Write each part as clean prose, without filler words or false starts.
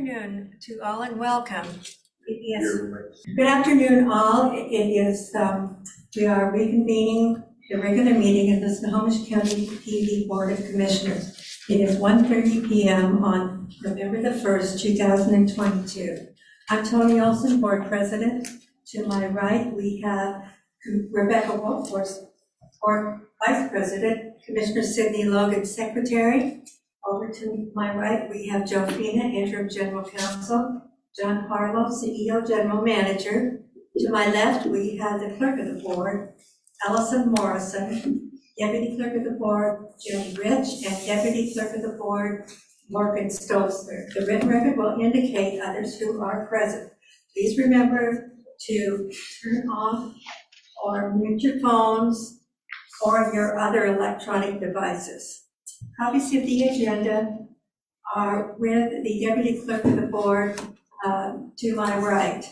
afternoon to all and welcome. Good afternoon all. We are reconvening the regular meeting of the Snohomish County PD Board of Commissioners. It is 1:30 p.m. on November the 1st, 2022. I'm Tony Olson, Board President. To my right, we have Rebecca Wolf, Board Vice President, Commissioner Sidney Logan, Secretary. Over to my right, we have Joe Fina, Interim General Counsel, John Harlow, CEO General Manager. To my left, we have the Clerk of the Board, Allison Morrison, Deputy Clerk of the Board, Jim Rich, and Deputy Clerk of the Board, Morgan Stolzberg. The written record will indicate others who are present. Please remember to turn off or mute your phones or your other electronic devices. Copies of the agenda are with the Deputy Clerk of the Board to my right.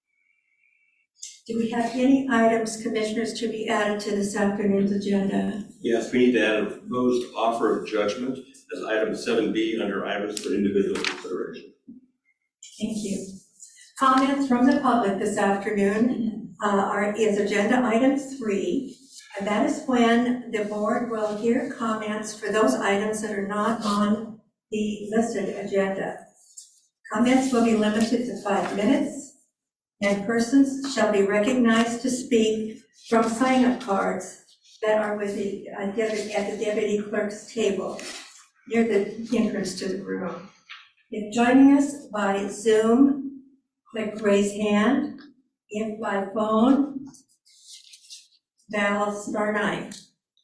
Do we have any items, Commissioners, to be added to this afternoon's agenda? Yes, we need to add a proposed offer of judgment as item 7B under items for individual consideration. Thank you. Comments from the public this afternoon is agenda item 3. And that is when the board will hear comments for those items that are not on the listed agenda. Comments will be limited to 5 minutes, and persons shall be recognized to speak from sign-up cards that are with at the deputy clerk's table near the entrance to the room. If joining us by Zoom, click raise hand. If by phone, dial *9.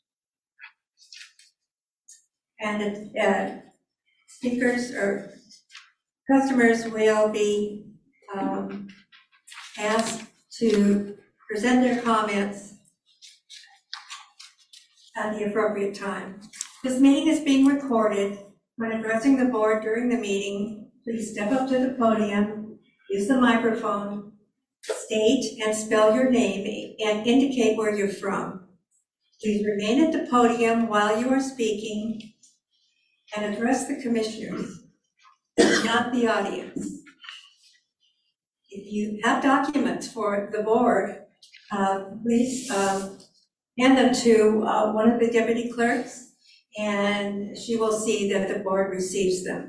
And speakers or customers will be asked to present their comments at the appropriate time. This meeting is being recorded. When addressing the board during the meeting, please step up to the podium, use the microphone, state and spell your name and indicate where you're from. Please remain at the podium while you are speaking and address the commissioners, not the audience. If you have documents for the board, please hand them to one of the deputy clerks, and she will see that the board receives them.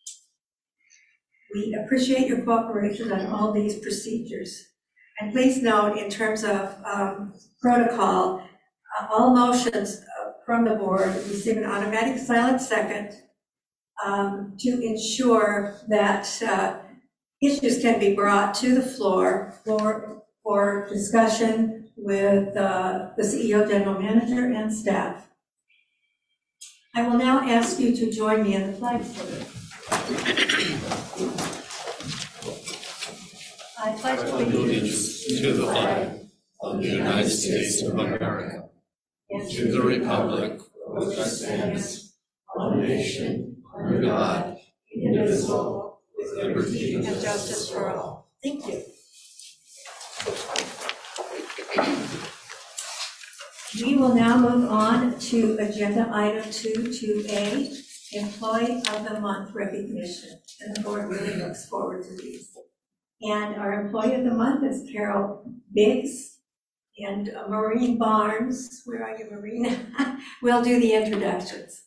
We appreciate your cooperation on all these procedures. And please note, in terms of protocol, all motions from the board receive an automatic silent second to ensure that issues can be brought to the floor for discussion with the CEO, General Manager, and staff. I will now ask you to join me in the flag salute. I pledge allegiance to the flag of the United States of America and to the republic for which it stands, one nation, under God, indivisible, with liberty and justice for all. Thank you. We will now move on to agenda item 2A, Employee of the Month recognition. And the board really looks forward to these. And our Employee of the Month is Carol Biggs and Maureen Barnes. Where are you, Maureen? We'll do the introductions.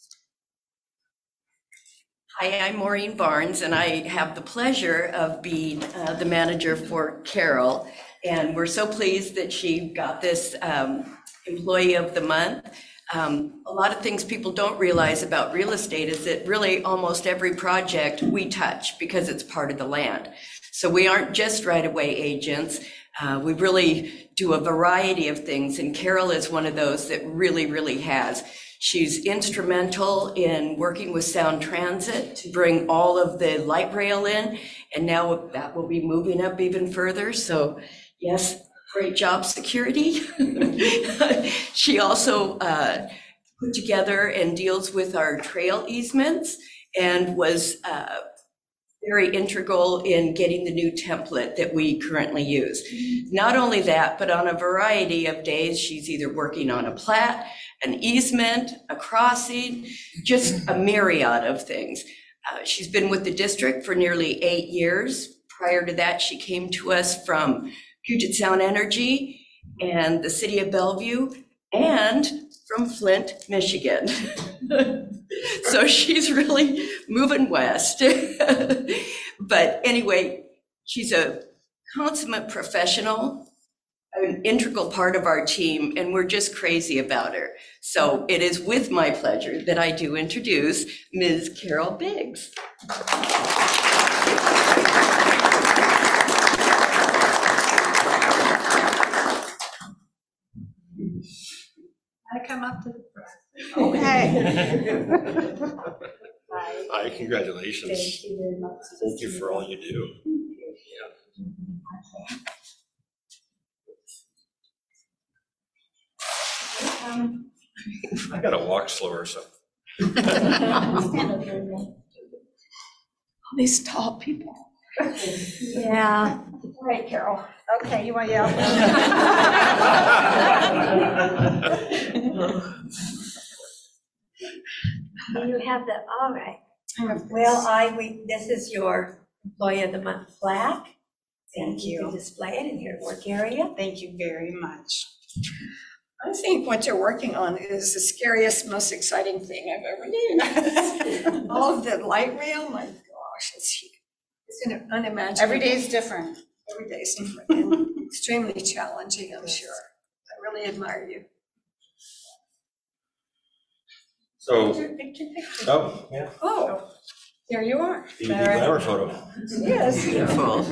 Hi, I'm Maureen Barnes, and I have the pleasure of being the manager for Carol. And we're so pleased that she got this Employee of the Month. A lot of things people don't realize about real estate is that really almost every project we touch because it's part of the land. So we aren't just right-of-way agents. We really do a variety of things, and Carol is one of those that really has. She's instrumental in working with Sound Transit to bring all of the light rail in, and now that will be moving up even further. So yes, great job, security. She also put together and deals with our trail easements and was very integral in getting the new template that we currently use. Not only that, but on a variety of days, she's either working on a plat, an easement, a crossing, just a myriad of things. She's been with the district for nearly 8 years. Prior to that, she came to us from Puget Sound Energy and the city of Bellevue and from Flint, Michigan. So she's really moving west. But anyway, she's a consummate professional, an integral part of our team, and we're just crazy about her. So it is with my pleasure that I do introduce Ms. Carol Biggs. I come up to the front. Okay. Hi, congratulations. Thank you very much. Thank you for all you do. I gotta walk slower, so. All these tall people. Yeah. All right, Carol. Okay, you want to yell? You have the, all right. Well, this is your Employee of the Month plaque. Thank You you. can display it in your work area. Thank you very much. I think what you're working on is the scariest, most exciting thing I've ever done. All of the light rail, my gosh, it's unimaginable. Every day is different. Every day is different and extremely challenging, I'm sure. I really admire you. So, Picture. oh, yeah, Oh, there you are. the glamour photo. Yes. Beautiful.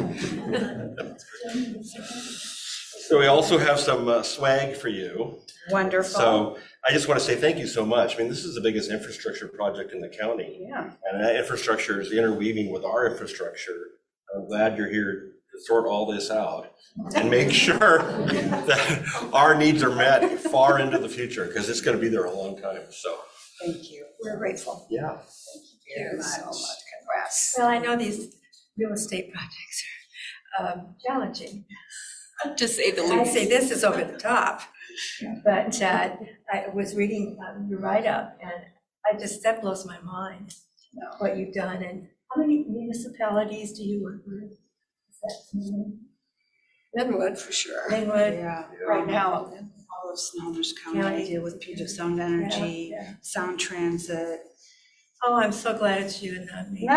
So we also have some swag for you. Wonderful. So I just want to say thank you so much. I mean, this is the biggest infrastructure project in the county. Yeah. And that infrastructure is interweaving with our infrastructure. I'm glad you're here to sort all this out and make sure that our needs are met far into the future, because it's going to be there a long time, so. Thank you. We're grateful. Yeah. Thank you so much. Congrats. Well, I know these real estate projects are challenging. To say the I least. say this is over the top, but I was reading your write-up, and that blows my mind, what you've done. And how many municipalities do you work with? Is that Linwood for sure. Linwood? Yeah, right now, all of Snohomish County, I deal with Puget Sound Energy, Yeah. Sound Transit. Oh, I'm so glad it's you and not me.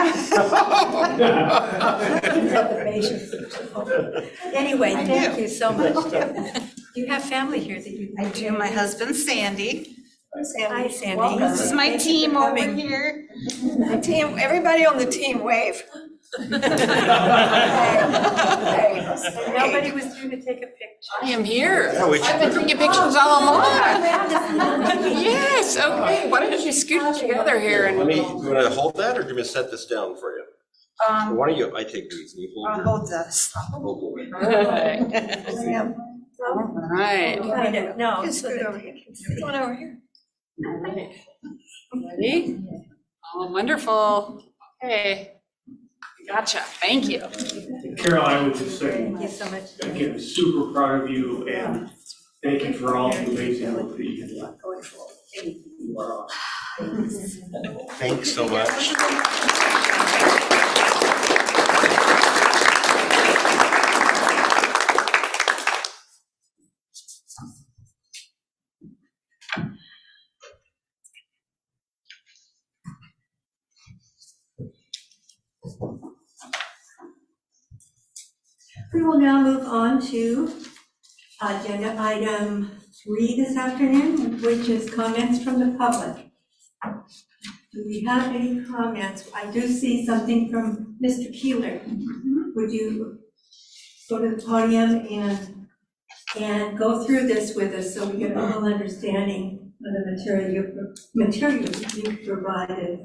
Anyway, thank you so much. You have family here that you. I do, my husband Sandy. Hi, Sandy. This is my Thank you team for over coming. here. My team, everybody on the team wave. Nobody was here to take a picture. I am here. Yeah, we I've been taking pictures all along. Yes, okay. Why don't you scoot together here Let and me, you want to hold that, or do you want me to set this down for you? Why don't you, I take these, and you hold I'll your. hold this. Hold it. Yeah. all right. Kind of, no. Just so scoot that over we here. can see. Come on over here. Ready? Oh, wonderful. Okay. Gotcha. Thank you. Carol, I would just say, Thank you so much. again, super proud of you, and thank you for all the amazing work that you do. You are awesome. Thanks so much. We will now move on to agenda item 3 this afternoon, which is comments from the public. Do we have any comments? I do see something from Mr. Keeler. Would you go to the podium and go through this with us so we get a full understanding of the materials you provided?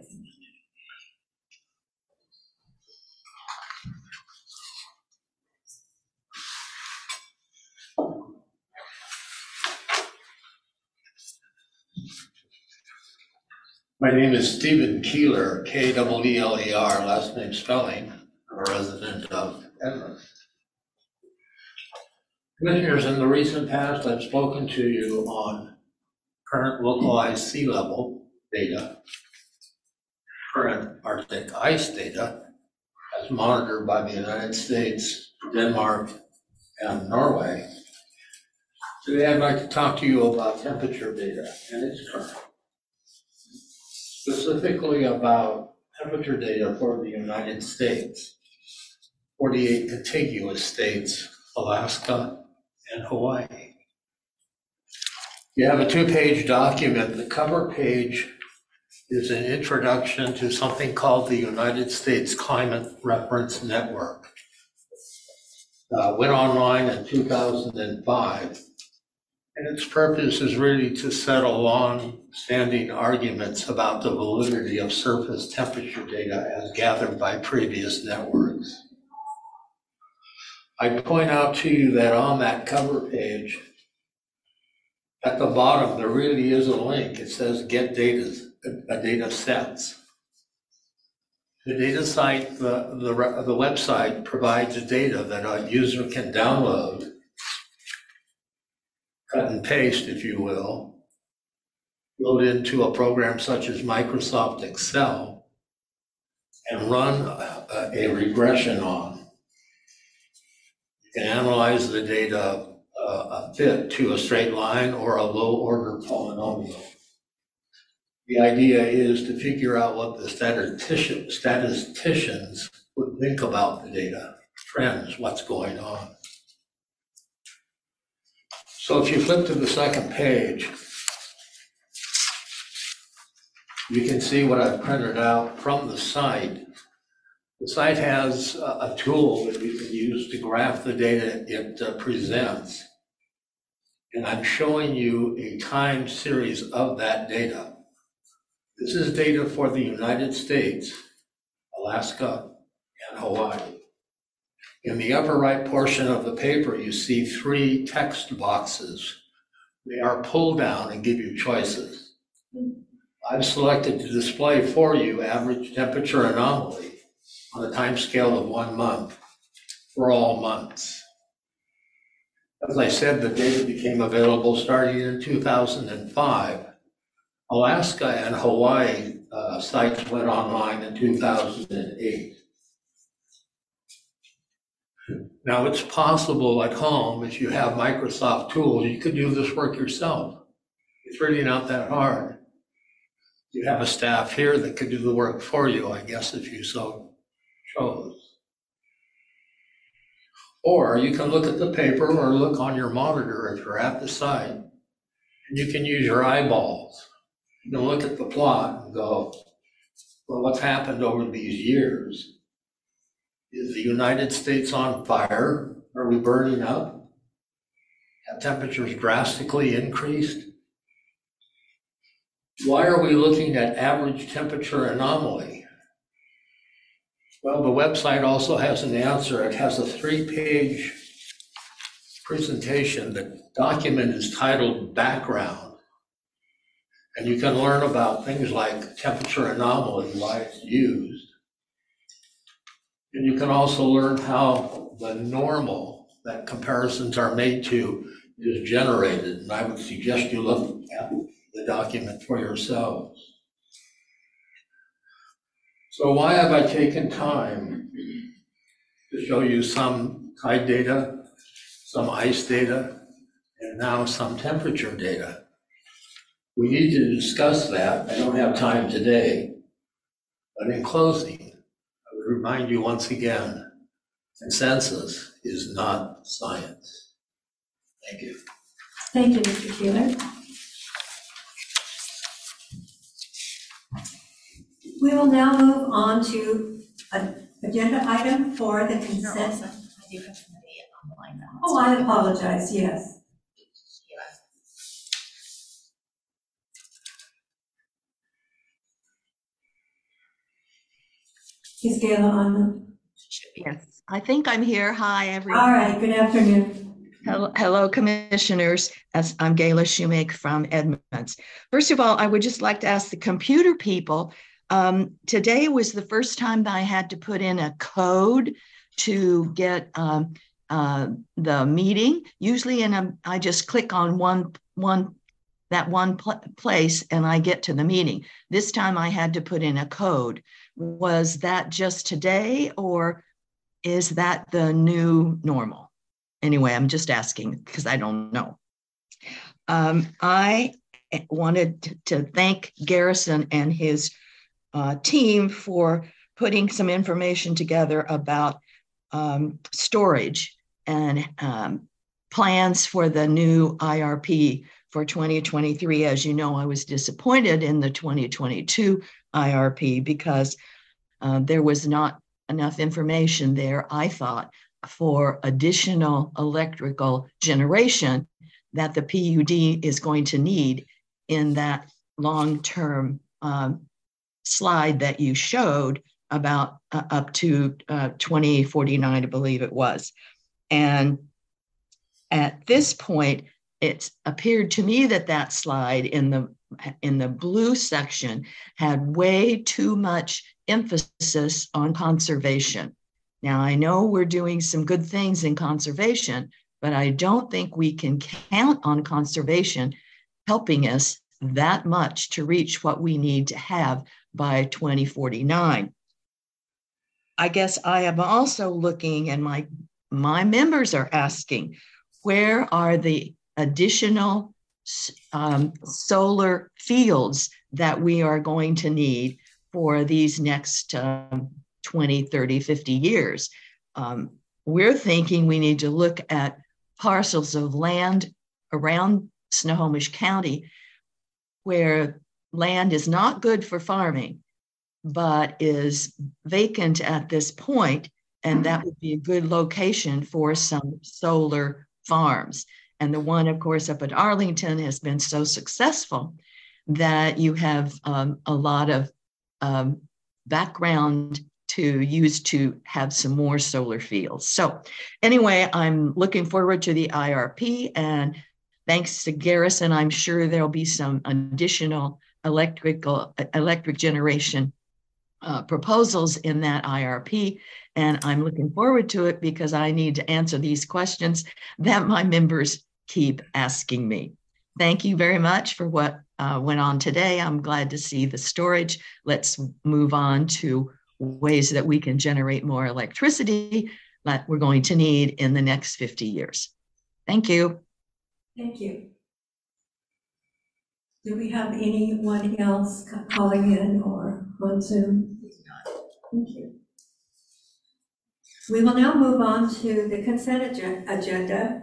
My name is Stephen Keeler, K-E-E-L-E-R, last name spelling, I'm a resident of Edmond. Commissioners, in the recent past, I've spoken to you on current localized sea level data. current Arctic ice data as monitored by the United States, Denmark, and Norway. Today, I'd like to talk to you about temperature data and its current. Specifically about temperature data for the United States, 48 contiguous states, Alaska, and Hawaii. You have a 2-page document. The cover page is an introduction to something called the United States Climate Reference Network. Went online in 2005, and its purpose is really to settle long-standing arguments about the validity of surface temperature data as gathered by previous networks. I point out to you that on that cover page, at the bottom, there really is a link. It says get data sets. The data site, the website provides data that a user can download, cut and paste, if you will, load into a program such as Microsoft Excel, and run a regression on. You can analyze the data a fit to a straight line or a low-order polynomial. The idea is to figure out what the statisticians would think about the data, trends, what's going on. So if you flip to the second page, you can see what I've printed out from the site. The site has a tool that you can use to graph the data it presents. And I'm showing you a time series of that data. This is data for the United States, Alaska, and Hawaii. In the upper right portion of the paper, you see 3 text boxes. They are pulled down and give you choices. I've selected to display for you average temperature anomaly on a time scale of 1 month for all months. As I said, the data became available starting in 2005. Alaska and Hawaii sites went online in 2008. Now, it's possible at home, if you have Microsoft tools, you could do this work yourself. It's really not that hard. You have a staff here that could do the work for you, I guess, if you so chose. Or you can look at the paper or look on your monitor if you're at the site, and you can use your eyeballs. You can look at the plot and go, well, what's happened over these years? Is the United States on fire? Are we burning up? Have temperatures drastically increased? Why are we looking at average temperature anomaly? Well, the website also has an answer. It has a 3-page presentation. The document is titled Background. And you can learn about things like temperature anomaly, why it's used. And you can also learn how the normal that comparisons are made to is generated. And I would suggest you look at the document for yourselves. So why have I taken time to show you some tide data, some ice data, and now some temperature data? We need to discuss that. I don't have time today. But in closing, I would remind you once again, consensus is not science. Thank you. Thank you, Mr. Keeler. We will now move on to an agenda item for the consent. Oh, I apologize, yes. Is Gayla on? Yes, I think I'm here. Hi, everyone. All right, good afternoon. Hello, commissioners. I'm Gayla Shoemake from Edmonds. First of all, I would just like to ask the computer people, today was the first time that I had to put in a code to get the meeting. Usually I just click on one that one place and I get to the meeting. This time I had to put in a code. Was that just today, or is that the new normal? Anyway, I'm just asking because I don't know. I wanted to thank Garrison and his team for putting some information together about storage and plans for the new IRP for 2023. As you know, I was disappointed in the 2022 IRP because there was not enough information there, I thought, for additional electrical generation that the PUD is going to need in that long-term slide that you showed about up to 2049, I believe it was. And at this point, it appeared to me that that slide in the blue section had way too much emphasis on conservation. Now, I know we're doing some good things in conservation, but I don't think we can count on conservation helping us that much to reach what we need to have by 2049. I guess I am also looking, and my members are asking, where are the additional solar fields that we are going to need for these next 20, 30, 50 years? We're thinking we need to look at parcels of land around Snohomish County where land is not good for farming, but is vacant at this point, and that would be a good location for some solar farms. And the one, of course, up at Arlington has been so successful that you have a lot of background to use to have some more solar fields. So anyway, I'm looking forward to the IRP, and thanks to Garrison, I'm sure there'll be some additional electric generation proposals in that IRP. And I'm looking forward to it because I need to answer these questions that my members keep asking me. Thank you very much for what went on today. I'm glad to see the storage. Let's move on to ways that we can generate more electricity that we're going to need in the next 50 years. Thank you. Thank you. Do we have anyone else calling in or on Zoom? Thank you. We will now move on to the consent agenda,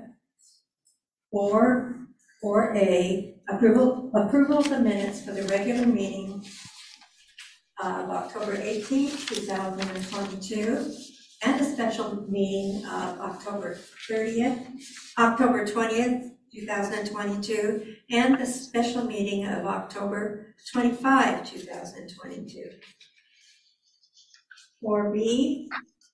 or A, approval of the minutes for the regular meeting of October 18th, 2022, and a special meeting of October 20th, 2022, and the special meeting of October 25, 2022. For B,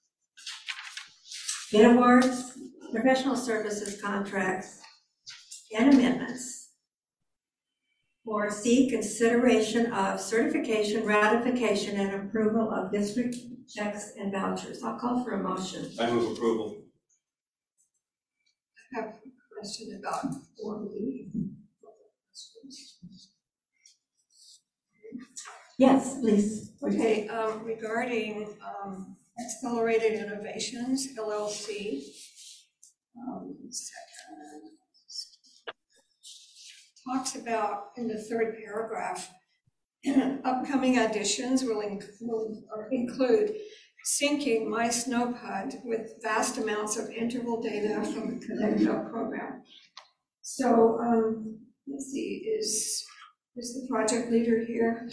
bid awards, professional services contracts, and amendments. For C, consideration of certification, ratification, and approval of district checks and vouchers. I'll call for a motion. I move approval. I have a question about 4B. Yes, please. Okay, regarding Accelerated Innovations, LLC. Talks about, in the third paragraph, upcoming additions will include syncing MySnowPUD with vast amounts of interval data from the Connect-Up program. So, let's see, is the project leader here?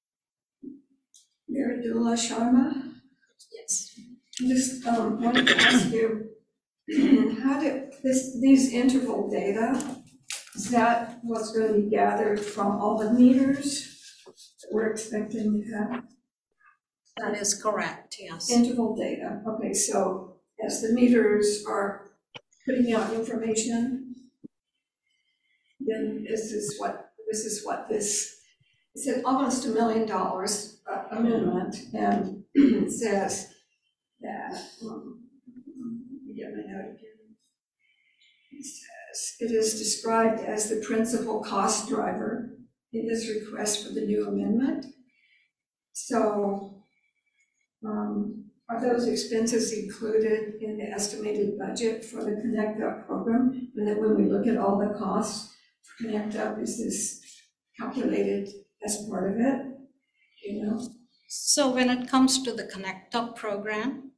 Miradula Sharma? Yes. I just wanted to ask you, how did these interval data, is that what's going to be gathered from all the meters that we're expecting to have? That is correct, yes. Interval data, okay, so as the meters are putting out information, then this is what this, it's almost $1 million amendment, and it says that, let me get my note again. It says, It is described as the principal cost driver in this request for the new amendment. So, are those expenses included in the estimated budget for the Connect Up program? And then when we look at all the costs for Connect Up, is this calculated as part of it? You know? So when it comes to the Connect Up program,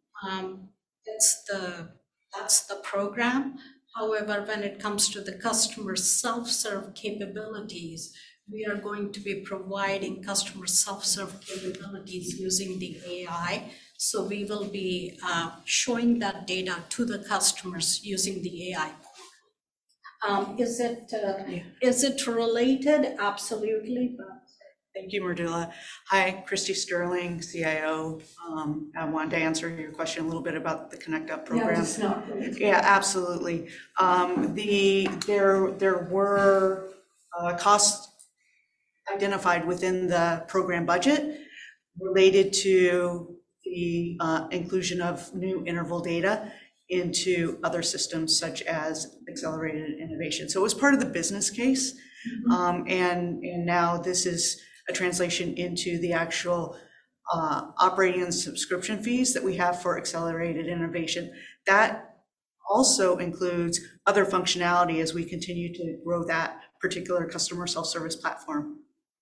that's the program. However, when it comes to the customer self-serve capabilities, we are going to be providing customer self-serve capabilities using the AI. So we will be showing that data to the customers using the AI. Is it related? Absolutely. Thank you, Merdula. Hi, Christy Sterling, CIO. I wanted to answer your question a little bit about the Connect Up program. Yeah, absolutely. There were costs identified within the program budget related to the inclusion of new interval data into other systems such as accelerated innovation. So it was part of the business case. And now this is a translation into the actual operating and subscription fees that we have for accelerated innovation. That also includes other functionality as we continue to grow that particular customer self-service platform.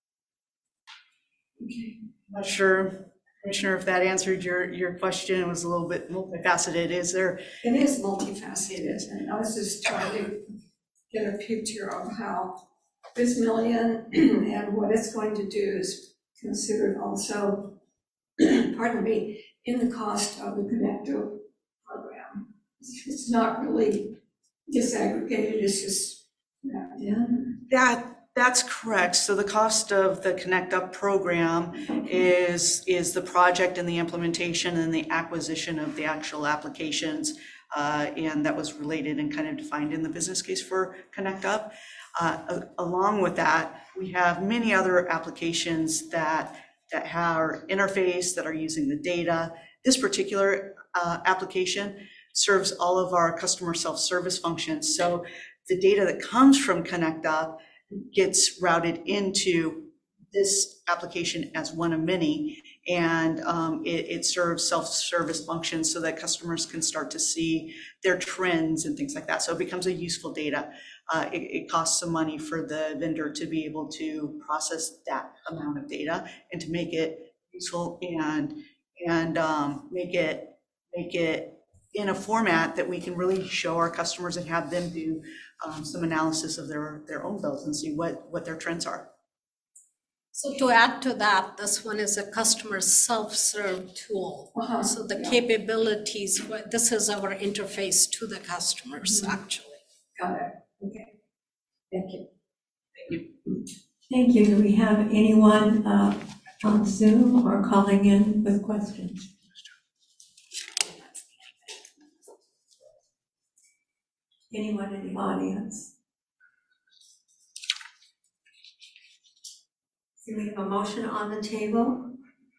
Okay. I'm not sure, Commissioner, if that answered your question. It was a little bit multifaceted. Is there? It is multifaceted, and I was just trying to get a picture of how this million and what it's going to do is considered also, pardon me, in the cost of the Connect Up program. It's not really disaggregated, it's just wrapped in. That's correct. So the cost of the Connect Up program is the project and the implementation and the acquisition of the actual applications, and that was related and kind of defined in the business case for Connect Up. Along with that, we have many other applications that have interface, that are using the data. This particular application serves all of our customer self-service functions. So the data that comes from Connect Up gets routed into this application as one of many, and it serves self-service functions so that customers can start to see their trends and things like that. So it becomes a useful data. It costs some money for the vendor to be able to process that amount of data and to make it useful and make it in a format that we can really show our customers and have them do some analysis of their own bills and see what their trends are. So to add to that, this one is a customer self-serve tool. So the capabilities, this is our interface to the customers, actually. Got it. Okay. Thank you. Thank you. Thank you. Do we have anyone on Zoom or calling in with questions? Anyone in the audience? Do we have a motion on the table?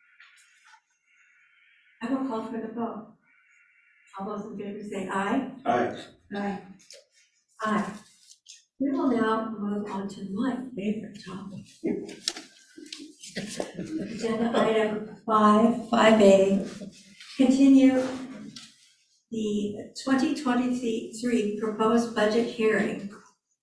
I will call for the vote. All those in favor say aye. Aye. Aye. Aye. We will now move on to my favorite topic. Agenda item 5A, continue the 2023 proposed budget hearing.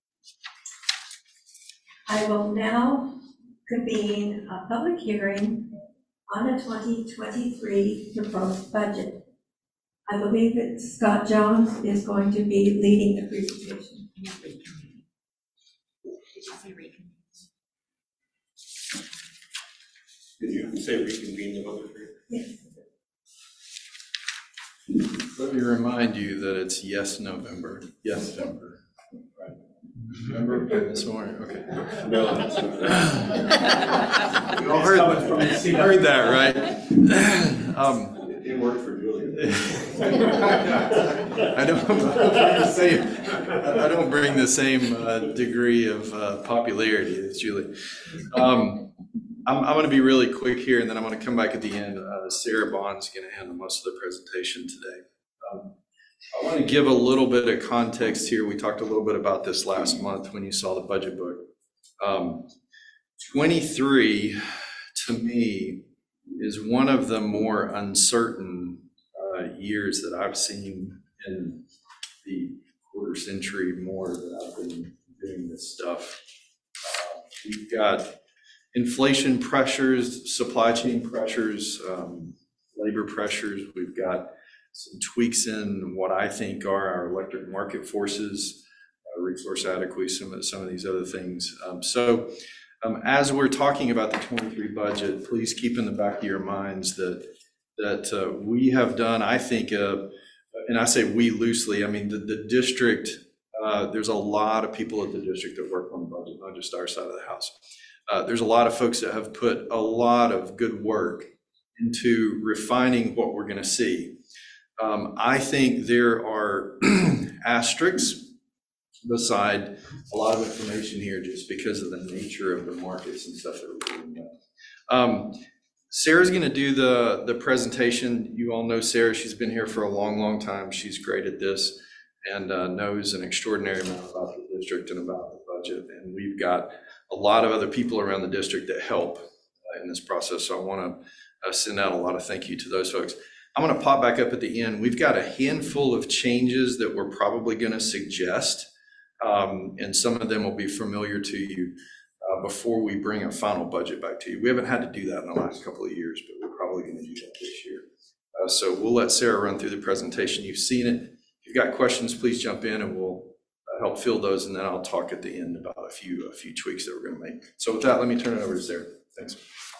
I will now convene a public hearing on the 2023 proposed budget. I believe that Scott Jones is going to be leading the presentation. Did you say reconvene the public hearing? Yes. Let me remind you that it's yes November. Yes November. Right. Remember this morning? Okay. No, that's not. You all heard that, right? It didn't work for Julie. I don't bring the same degree of popularity as Julie. I'm going to be really quick here, and then I'm going to come back at the end. Sarah Bond's going to handle most of the presentation today. I want to give a little bit of context here. We talked a little bit about this last month when you saw the budget book. 23, to me, is one of the more uncertain years that I've seen in the quarter century more that I've been doing this stuff. We've got inflation pressures, supply chain pressures, labor pressures. We've got some tweaks in what I think are our electric market forces, resource adequacy, some of these other things. As we're talking about the 23 budget, please keep in the back of your minds that we have done, I think, and I say we loosely, I mean the district, there's a lot of people at the district that work on the budget, not just our side of the house. There's a lot of folks that have put a lot of good work into refining what we're going to see. I think there are asterisks beside a lot of information here just because of the nature of the markets and stuff that we're doing. Sarah's going to do the presentation. You all know Sarah. She's been here for a long, long time. She's great at this and knows an extraordinary amount about the district and about the budget. And we've got a lot of other people around the district that help in this process. So I want to send out a lot of thank you to those folks. I'm going to pop back up at the end. We've got a handful of changes that we're probably going to suggest, and some of them will be familiar to you before we bring a final budget back to you. We haven't had to do that in the last couple of years, but we're probably going to do that this year. So we'll let Sarah run through the presentation. You've seen it. If you've got questions, please jump in and we'll help fill those, and then I'll talk at the end about a few tweaks that we're going to make. So with that, let me turn it over to Sarah. Thanks.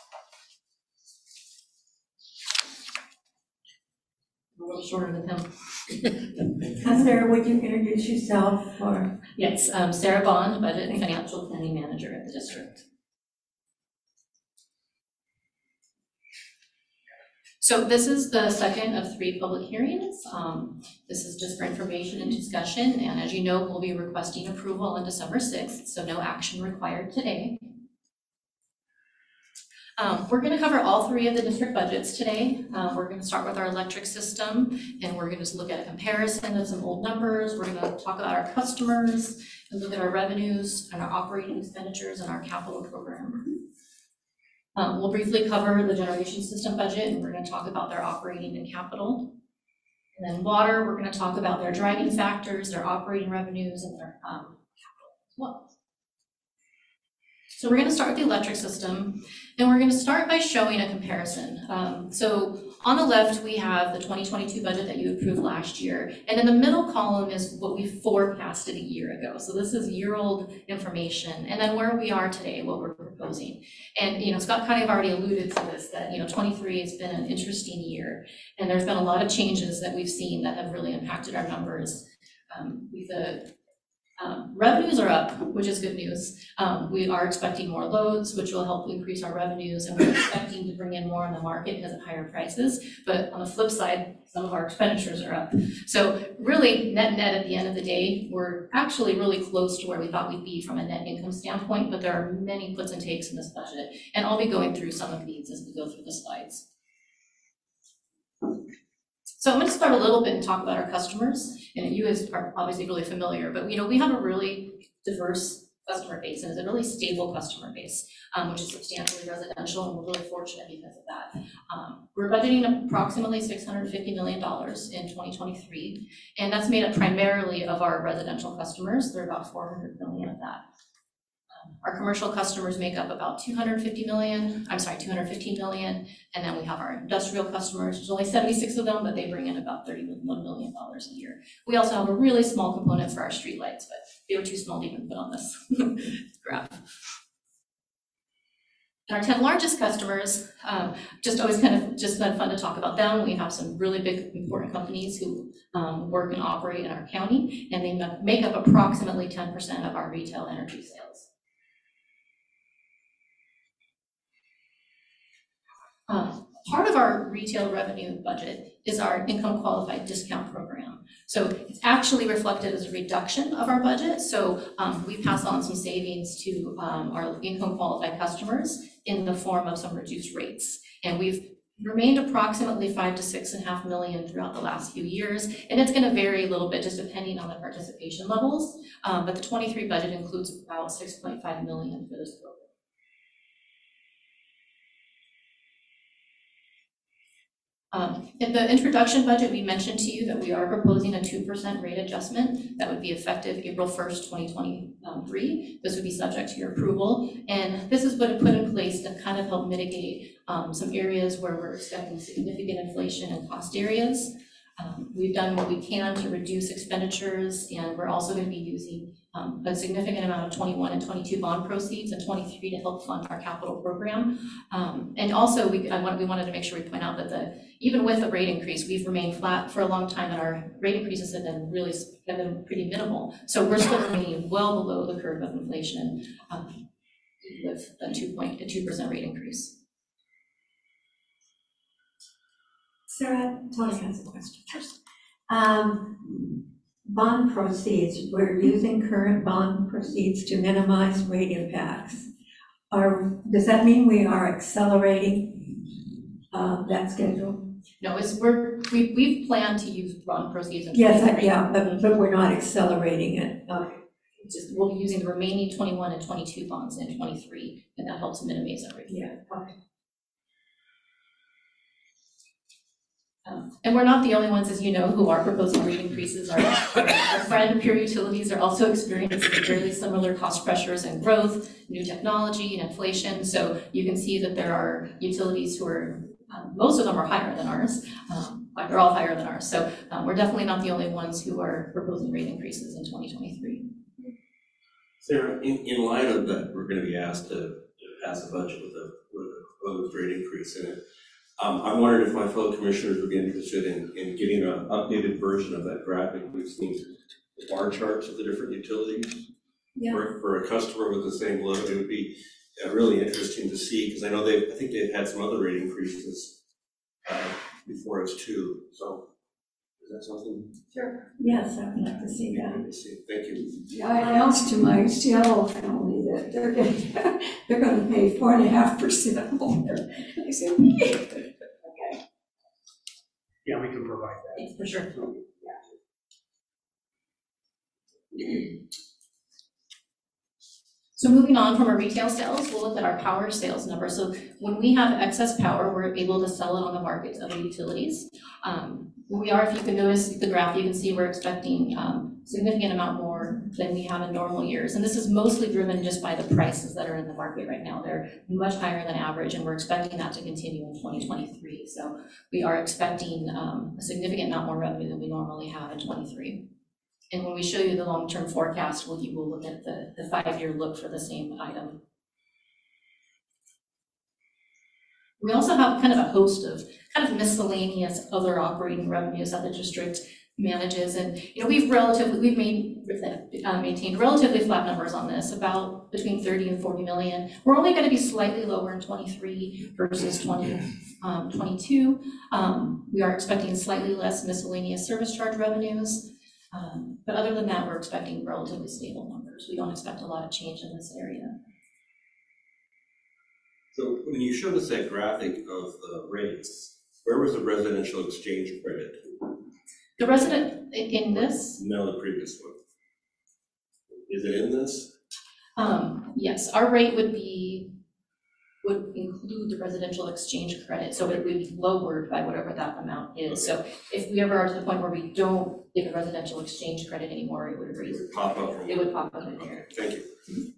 A little shorter than him. Sarah, would you introduce yourself? Or? Yes, Sarah Bond, Budget and Financial Planning Manager at the district. So this is the second of 3 public hearings. This is just for information and discussion, and as you know, we'll be requesting approval on December 6th, so no action required today. We're going to cover all 3 of the district budgets today. We're going to start with our electric system, and we're going to just look at a comparison of some old numbers. We're going to talk about our customers and look at our revenues and our operating expenditures and our capital program. We'll briefly cover the generation system budget, and we're going to talk about their operating and capital. And then water, we're going to talk about their driving factors, their operating revenues, and their capital as well. So we're going to start with the electric system, and we're going to start by showing a comparison. So on the left, we have the 2022 budget that you approved last year, and in the middle column is what we forecasted a year ago. So this is year-old information, and then where we are today, what we're proposing. And Scott kind of already alluded to this, that 23 has been an interesting year, and there's been a lot of changes that we've seen that have really impacted our numbers. Revenues are up, which is good news. We are expecting more loads, which will help increase our revenues, and we're expecting to bring in more on the market because of higher prices. But on the flip side, some of our expenditures are up. So really, net at the end of the day, we're actually really close to where we thought we'd be from a net income standpoint, but there are many puts and takes in this budget, and I'll be going through some of these as we go through the slides. So I'm going to start a little bit and talk about our customers, and you guys are obviously really familiar, but we have a really diverse customer base, and it's a really stable customer base, which is substantially residential, and we're really fortunate because of that. We're budgeting approximately $650 million in 2023, and that's made up primarily of our residential customers. They're about $400 million of that. Our commercial customers make up about $215 million, and then we have our industrial customers. There's only 76 of them, but they bring in about $31 million a year. We also have a really small component for our streetlights, but they were too small to even put on this graph. And our 10 largest customers, just fun to talk about them. We have some really big, important companies who work and operate in our county, and they make up approximately 10% of our retail energy sales. Part of our retail revenue budget is our income qualified discount program. So it's actually reflected as a reduction of our budget. So we pass on some savings to our income qualified customers in the form of some reduced rates. And we've remained approximately 5 to 6.5 million throughout the last few years, and it's going to vary a little bit just depending on the participation levels. But the 23 budget includes about 6.5 million for this program. In the introduction budget, we mentioned to you that we are proposing a 2% rate adjustment that would be effective April 1st, 2023. This would be subject to your approval. And this has been put in place to kind of help mitigate some areas where we're expecting significant inflation in cost areas. We've done what we can to reduce expenditures, and we're also going to be using a significant amount of 21 and 22 bond proceeds and 23 to help fund our capital program. And also, we wanted to make sure we point out that even with the rate increase, we've remained flat for a long time, and our rate increases have been pretty minimal. So we're still remaining well below the curve of inflation with a 2% rate increase. Sarah, Tony has a question first. Bond proceeds, we're using current bond proceeds to minimize rate impacts. Does that mean we are accelerating that schedule? No, we've planned to use bond proceeds in 23. Yes, but we're not accelerating it. Okay. We'll be using the remaining 21 and 22 bonds in 23, and that helps minimize our rate. Yeah, okay. And we're not the only ones, as you know, who are proposing rate increases. Our friend Pure Utilities are also experiencing fairly similar cost pressures and growth, new technology and inflation. So you can see that there are utilities who are, most of them are higher than ours. They're all higher than ours. So we're definitely not the only ones who are proposing rate increases in 2023. Sarah, in light of that, we're going to be asked to pass a budget with a proposed rate increase in it. I wondered if my fellow commissioners would be interested in getting an updated version of that graphic. We've seen the bar charts of the different utilities. Yeah. For a customer with the same load. It would be really interesting to see, because I know I think they've had some other rate increases before us too. So is that something? Sure. Yes, I would like to see that. Thank you. Yeah, I announced to my Seattle family that they're going to pay 4.5% more. I said, okay. Yeah, we can provide that. For sure. So moving on from our retail sales, we'll look at our power sales number. So when we have excess power, we're able to sell it on the market to other utilities. If you can notice the graph, you can see we're expecting significant amount more than we have in normal years. And this is mostly driven just by the prices that are in the market right now. They're much higher than average, and we're expecting that to continue in 2023. So we are expecting a significant amount more revenue than we normally have in 23. And when we show you the long-term forecast, you will look at the 5-year look for the same item. We also have kind of a host of kind of miscellaneous other operating revenues that the district manages. And we've maintained relatively flat numbers on this, about between 30 and 40 million. We're only going to be slightly lower in 23 versus 22. We are expecting slightly less miscellaneous service charge revenues. But other than that, we're expecting relatively stable numbers. We don't expect a lot of change in this area. So when you showed us that graphic of the rates, where was the residential exchange credit? The resident in this? No, the previous one. Is it in this? Yes, our rate would include the residential exchange credit, so it would be lowered by whatever that amount is. Okay. So if we ever are to the point where we don't get a residential exchange credit anymore, it would pop up. It would pop up in here. Thank you. Mm-hmm.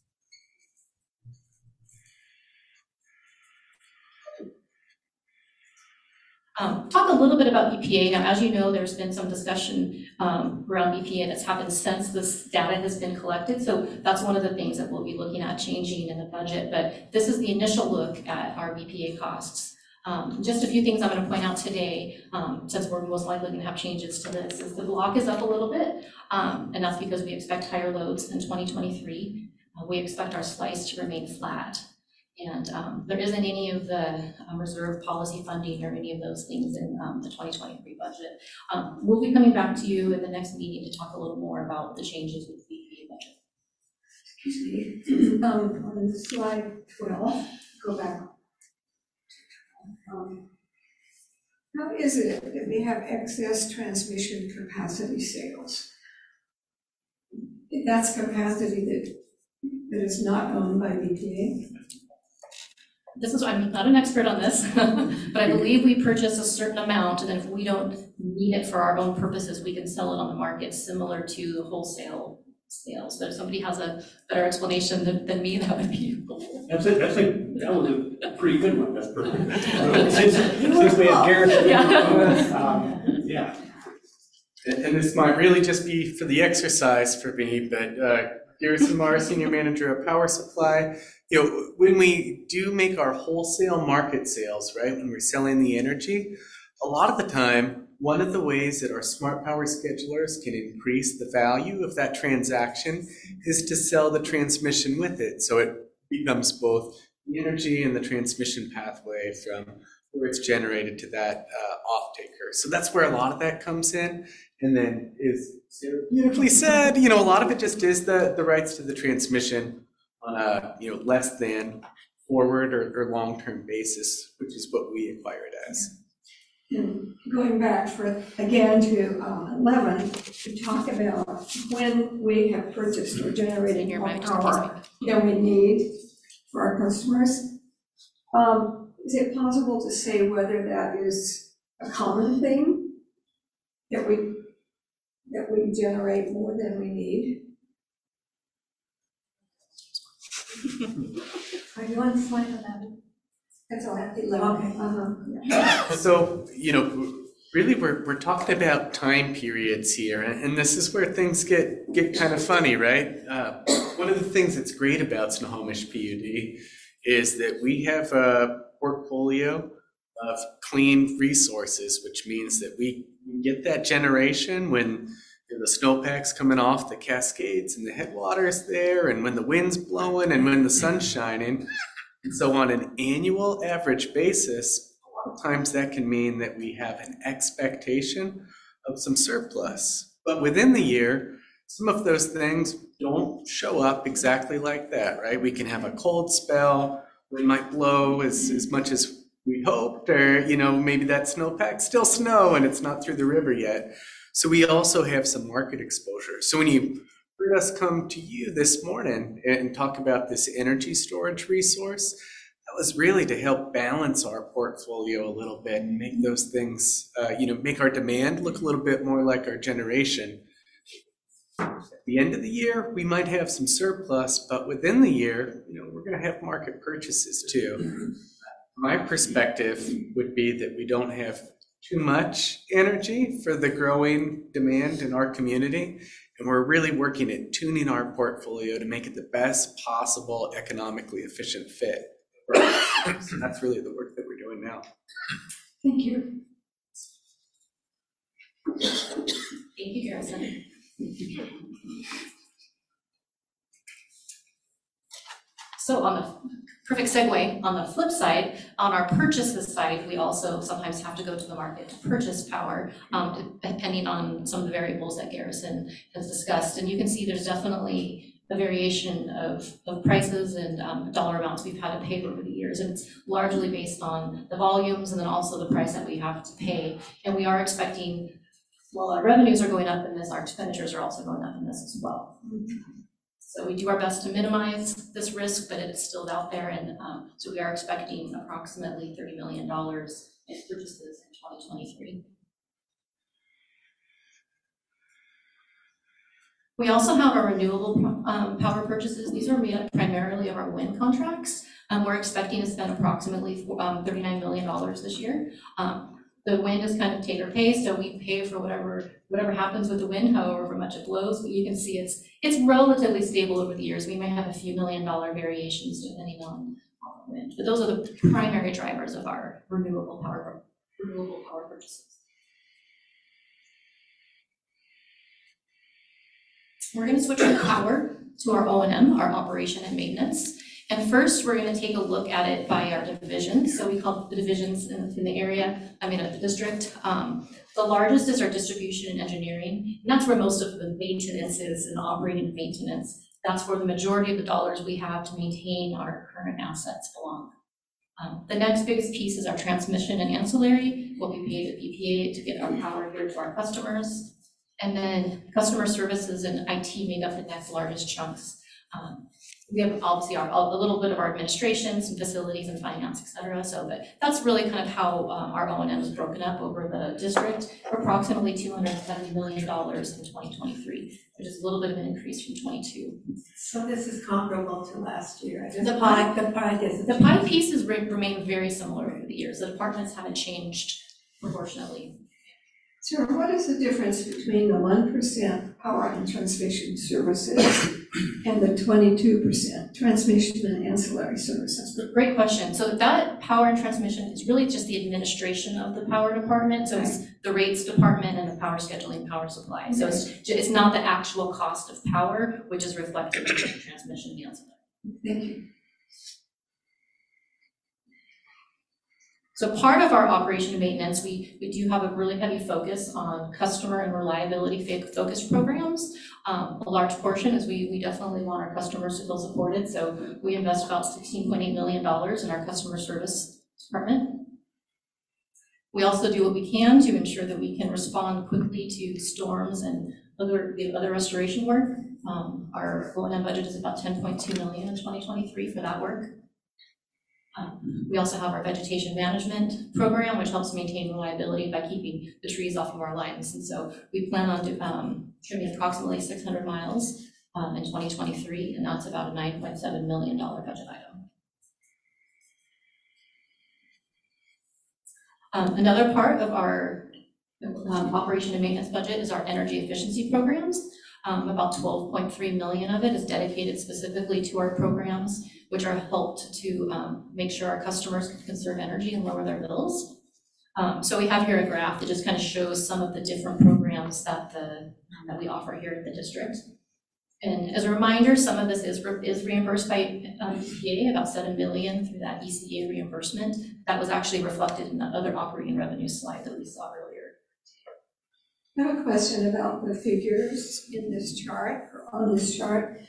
Talk a little bit about BPA. Now, as you know, there's been some discussion around BPA that's happened since this data has been collected. So that's one of the things that we'll be looking at changing in the budget. But this is the initial look at our BPA costs. Just a few things I'm going to point out today, since we're most likely going to have changes to this, is the block is up a little bit, and that's because we expect higher loads in 2023. We expect our slice to remain flat. And there isn't any of the reserve policy funding or any of those things in the 2023 budget. We'll be coming back to you in the next meeting to talk a little more about the changes with the BPA budget. Excuse me. On slide 12, go back. How is it that we have excess transmission capacity sales? That's capacity that is not owned by BPA? This is, I'm not an expert on this, but I believe we purchase a certain amount, and then if we don't need it for our own purposes, we can sell it on the market, similar to the wholesale sales. But if somebody has a better explanation than me, that would be helpful. That was a pretty good one, that's perfect. Since we have Garrison. Yeah. And this might really just be for the exercise for me, but Garrison Marr, Senior Manager of Power Supply. You know, when we do make our wholesale market sales, right, when we're selling the energy, a lot of the time, one of the ways that our smart power schedulers can increase the value of that transaction is to sell the transmission with it. So it becomes both the energy and the transmission pathway from where it's generated to that off-taker. So that's where a lot of that comes in. And then, as Sarah beautifully said, you know, a lot of it just is the rights to the transmission on a, you know, less than forward or long-term basis, which is what we acquire it as. And going back again to 11, to talk about when we have purchased or generated more power than we need for our customers. Is it possible to say whether that is a common thing, that we generate more than we need? Are you on slide 11? That's all I have to okay. So, you know, really we're talking about time periods here, and this is where things get kind of funny, right? One of the things that's great about Snohomish PUD is that we have a portfolio of clean resources, which means that we get that generation when the snowpack's coming off the Cascades and the headwaters there, and when the wind's blowing and when the sun's shining. And so on an annual average basis, a lot of times that can mean that we have an expectation of some surplus. But within the year, some of those things don't show up exactly like that, right? We can have a cold spell, wind might blow as much as we hoped, or, you know, maybe that snowpack's still snow and it's not through the river yet. So we also have some market exposure. So when you heard us come to you this morning and talk about this energy storage resource, that was really to help balance our portfolio a little bit and make those things, you know, make our demand look a little bit more like our generation. At the end of the year, we might have some surplus, but within the year, you know, we're going to have market purchases too. My perspective would be that we don't have too much energy for the growing demand in our community. And we're really working at tuning our portfolio to make it the best possible economically efficient fit. So that's really the work that we're doing now. Thank you. Thank you, Garrison. So on the perfect segue, on the flip side, on our purchases side, we also sometimes have to go to the market to purchase power, depending on some of the variables that Garrison has discussed. And you can see there's definitely a variation of prices and dollar amounts we've had to pay over the years. And it's largely based on the volumes and then also the price that we have to pay. And we are expecting, well, our revenues are going up in this, our expenditures are also going up in this as well. So we do our best to minimize this risk, but it's still out there. And so we are expecting approximately $30 million in purchases in 2023. We also have our renewable power purchases. These are made up primarily of our wind contracts. We're expecting to spend approximately $39 million this year. The wind is kind of take or pay, so we pay for whatever happens with the wind, however much it blows. But you can see it's relatively stable over the years. We may have a few $1 million variations depending on the wind, but those are the primary drivers of our renewable power purchases. We're going to switch from power to our O&M, our operation and maintenance. And first, we're going to take a look at it by our divisions. So we call the divisions in the area, the district. The largest is our distribution and engineering. And that's where most of the maintenance is and operating maintenance. That's where the majority of the dollars we have to maintain our current assets belong. The next biggest piece is our transmission and ancillary, what we pay to BPA to get our power here to our customers. And then customer services and IT make up the next largest chunks. We have obviously a little bit of our administration, some facilities and finance, et cetera. So but that's really kind of how our O&M is broken up over the district, approximately $270 million in 2023, which is a little bit of an increase from 22. So this is comparable to last year. The pie The pie pieces remain very similar over the years. The departments haven't changed proportionately. So what is the difference between the 1% power and transmission services and the 22% transmission and ancillary services? Great question. So that power and transmission is really just the administration of the power department. So it's the rates department and the power scheduling, power supply. So it's not the actual cost of power, which is reflected in the transmission and ancillary. Thank you. So part of our operation and maintenance, we do have a really heavy focus on customer and reliability focused programs. A large portion is we definitely want our customers to feel supported. So we invest about $16.8 million in our customer service department. We also do what we can to ensure that we can respond quickly to storms and other restoration work. Our O&M budget is about $10.2 million in 2023 for that work. We also have our vegetation management program, which helps maintain reliability by keeping the trees off of our lines. And so we plan on trimming approximately 600 miles in 2023, and that's about a $9.7 million budget item. Another part of our operation and maintenance budget is our energy efficiency programs. About $12.3 million of it is dedicated specifically to our programs, which are helped to make sure our customers can conserve energy and lower their bills. So we have here a graph that just kind of shows some of the different programs that we offer here at the district. And as a reminder, some of this is reimbursed by EPA, about $7 million through that ECA reimbursement. That was actually reflected in that other operating revenue slide that we saw earlier. I have a question about the figures in this chart, or on this chart.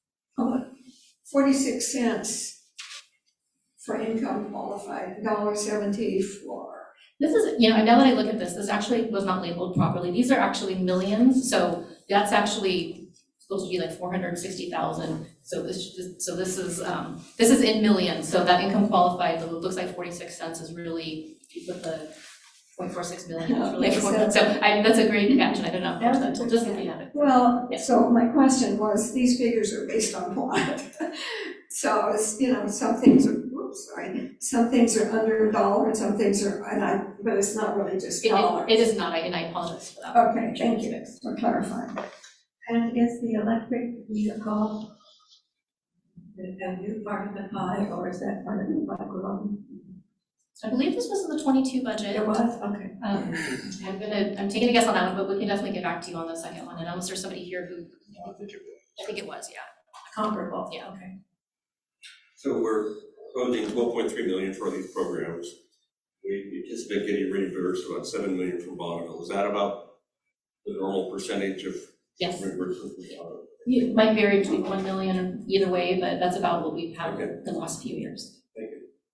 46 cents for income qualified, $1.70 for. This is, now that I look at this actually was not labeled properly. These are actually millions, so that's actually supposed to be like 460,000. So this is in millions. So that income qualified, it looks like 46 cents is really, if you put the 0.46 million is really important. So that's a great catch, and I don't know how that just looking at it. Well, so my question was, these figures are based on what? So it's, some things are under a dollar and some things are, but it's not really just dollars. It is not, and I apologize for that. Okay, thank you for clarifying. And is the electric vehicle a new part of the pie, or is that part of the pie growing? I believe this was in the 22 budget. It was, okay. I'm taking a guess on that one, but we can definitely get back to you on the second one. And unless there's somebody here who, I think it was, yeah. Comparable. Yeah. Okay. So we're proposing $12.3 million for these programs. We anticipate getting reimbursed about $7 million from Bonneville. Is that about the normal percentage of reimbursement from Bonneville? It might vary between 1 million either way, but that's about what we've had in the last few years. Thank you.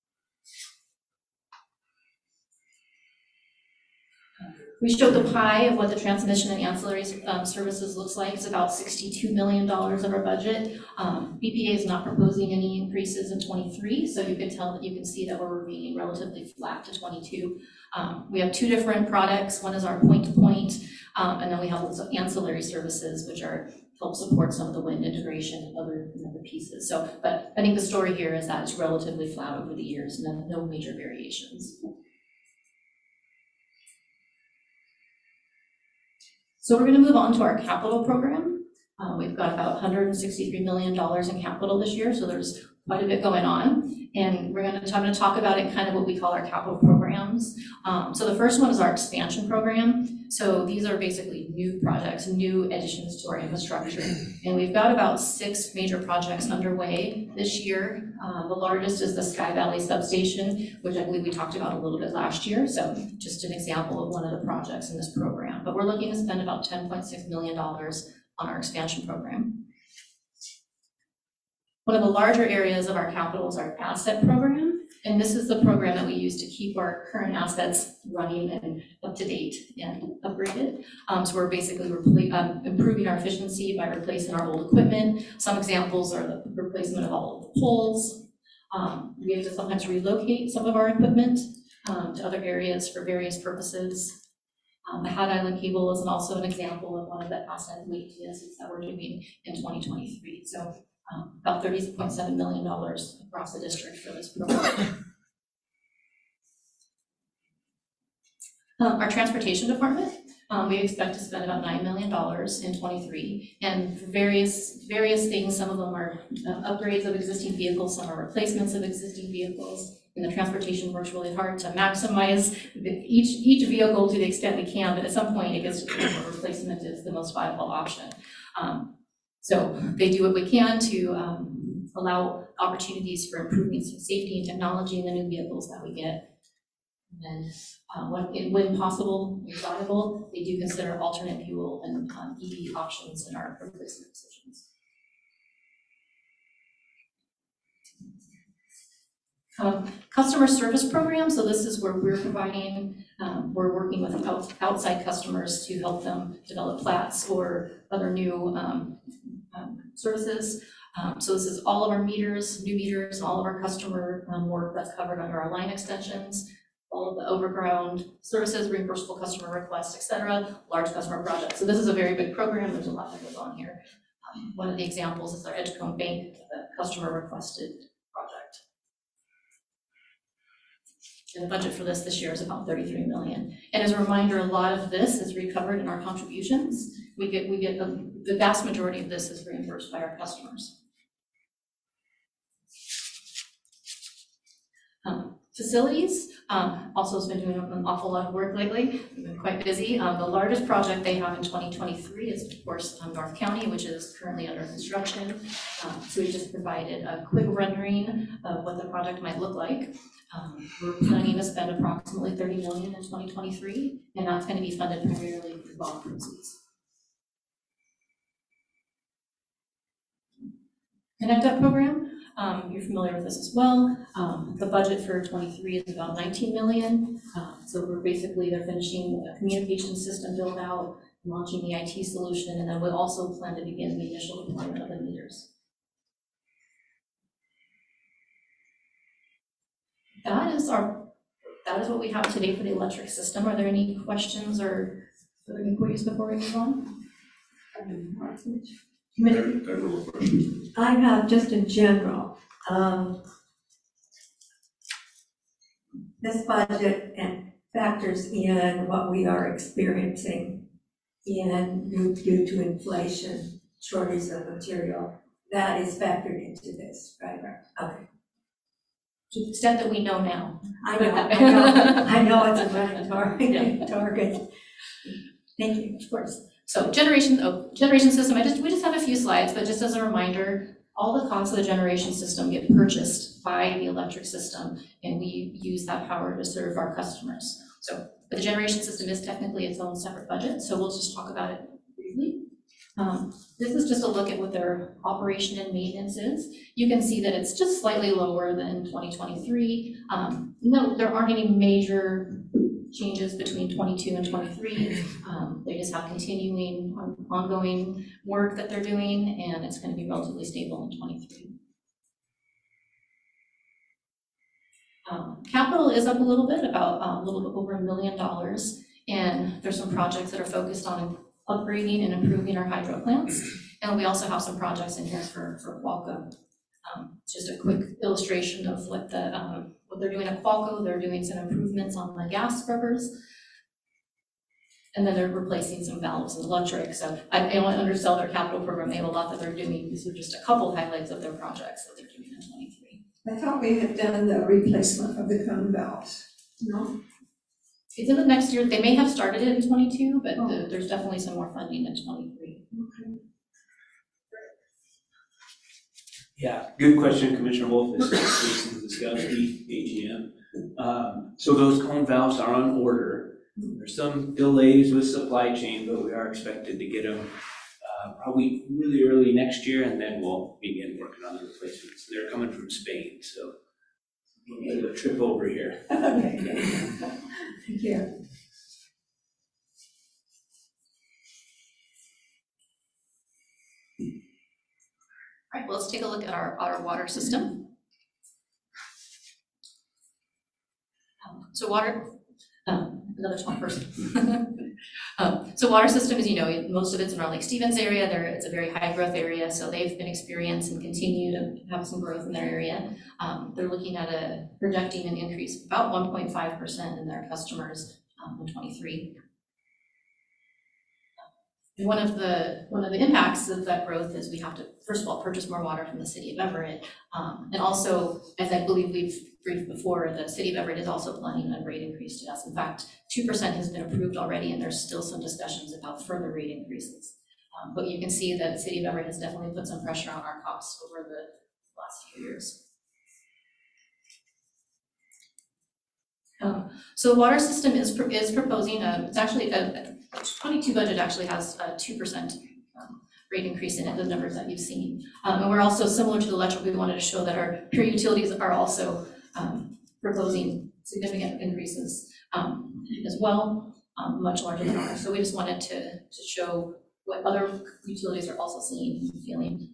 We showed the pie of what the transmission and ancillary services looks like. It's about $62 million of our budget. BPA is not proposing any increases in 23, so you can see that we're remaining relatively flat to 22. We have two different products. One is our point-to-point, and then we have ancillary services, which help support some of the wind integration and other pieces. So, but I think the story here is that it's relatively flat over the years, and no major variations. So we're going to move on to our capital program. We've got about $163 million in capital this year, so there's quite a bit going on. And I'm going to talk about it kind of what we call our capital programs. So the first one is our expansion program. So these are basically new projects, new additions to our infrastructure. And we've got about 6 major projects underway this year. The largest is the Sky Valley substation, which I believe we talked about a little bit last year. So just an example of one of the projects in this program. But we're looking to spend about $10.6 million on our expansion program. One of the larger areas of our capital is our asset program. And this is the program that we use to keep our current assets running and up to date and upgraded. So we're basically improving our efficiency by replacing our old equipment. Some examples are the replacement of all of the poles. We have to sometimes relocate some of our equipment to other areas for various purposes. The Hat Island cable is also an example of one of the asset maintenances that we're doing in 2023. So about $30.7 million across the district for this program. Our transportation department, we expect to spend about $9 million in 23, and for various things. Some of them are upgrades of existing vehicles, some are replacements of existing vehicles. And the transportation works really hard to maximize each vehicle to the extent we can, but at some point it gets to the point where replacement is the most viable option. So they do what we can to allow opportunities for improving safety and technology in the new vehicles that we get. And then when possible and viable, they do consider alternate fuel and EV options in our replacement decisions. Customer service program, so this is where we're providing, we're working with outside customers to help them develop plats or other new services. So this is all of our meters, new meters, all of our customer work that's covered under our line extensions, all of the overground services, reimbursable customer requests, et cetera, large customer projects. So this is a very big program. There's a lot that goes on here. One of the examples is our Edgecombe Bank, the customer requested project. And the budget for this year is about $33 million. And as a reminder, a lot of this is recovered in our contributions. We get the vast majority of this is reimbursed by our customers. Facilities also has been doing an awful lot of work lately. We've been quite busy. The largest project they have in 2023 is, of course, North County, which is currently under construction. So we just provided a quick rendering of what the project might look like. We're planning to spend approximately $30 million in 2023, and that's going to be funded primarily through bond proceeds. Connect Up program, you're familiar with this as well. The budget for 23 is about $19 million. So they're finishing a communication system build out, launching the IT solution, and then we'll also plan to begin the initial deployment of the meters. That is what we have today for the electric system. Are there any questions or further inquiries before we move on? I have just in general, this budget and factors in what we are experiencing due to inflation, shortage of material, that is factored into this, right? Okay. To the extent that we know now. I know it's a running target. Thank you. Of course. So generation system, we just have a few slides, but just as a reminder, all the costs of the generation system get purchased by the electric system, and we use that power to serve our customers. So, but the generation system is technically its own separate budget, so we'll just talk about it briefly. This is just a look at what their operation and maintenance is. You can see that it's just slightly lower than 2023. No, there aren't any major changes between 22 and 23. They just have continuing ongoing work that they're doing, and it's going to be relatively stable in 23. Capital is up a little bit, about a little bit over $1 million, and there's some projects that are focused on upgrading and improving our hydro plants, and we also have some projects in here for Qualcomm. Just a quick illustration of what they're doing at Qualcomm. They're doing some improvements on the gas scrubbers, and then they're replacing some valves in electric. So I don't want to undersell their capital program. They have a lot that they're doing. These are just a couple highlights of their projects that they're doing in 23. I thought we had done the replacement of the cone valves. No? It's in the next year. They may have started it in 22, but there's definitely some more funding in 23. Okay. Yeah, good question, Commissioner Wolf. This is Wiskowski, AGM. So those cone valves are on order. There's some delays with supply chain, but we are expected to get them probably really early next year, and then we'll begin working on the replacements. They're coming from Spain, so bit of a trip over here. Okay, thank you. All right, well, let's take a look at our water system. So water, another tall person. So water system, as you know, most of it's in our Lake Stevens area. It's a very high growth area, so they've been experienced and continue to have some growth in their area. They're looking at projecting an increase of about 1.5% in their customers in 23. One of the impacts of that growth is we have to, first of all, purchase more water from the city of Everett. And also, as I believe we've briefed before, the city of Everett is also planning a rate increase to us. In fact, 2% has been approved already, and there's still some discussions about further rate increases. But you can see that the city of Everett has definitely put some pressure on our costs over the last few years. So the water system is proposing, it's actually, 22 budget actually has a 2% rate increase in it, the numbers that you've seen. And we're also, similar to the electric, we wanted to show that our pure utilities are also proposing significant increases as well, much larger than ours. So we just wanted to show what other utilities are also seeing and feeling.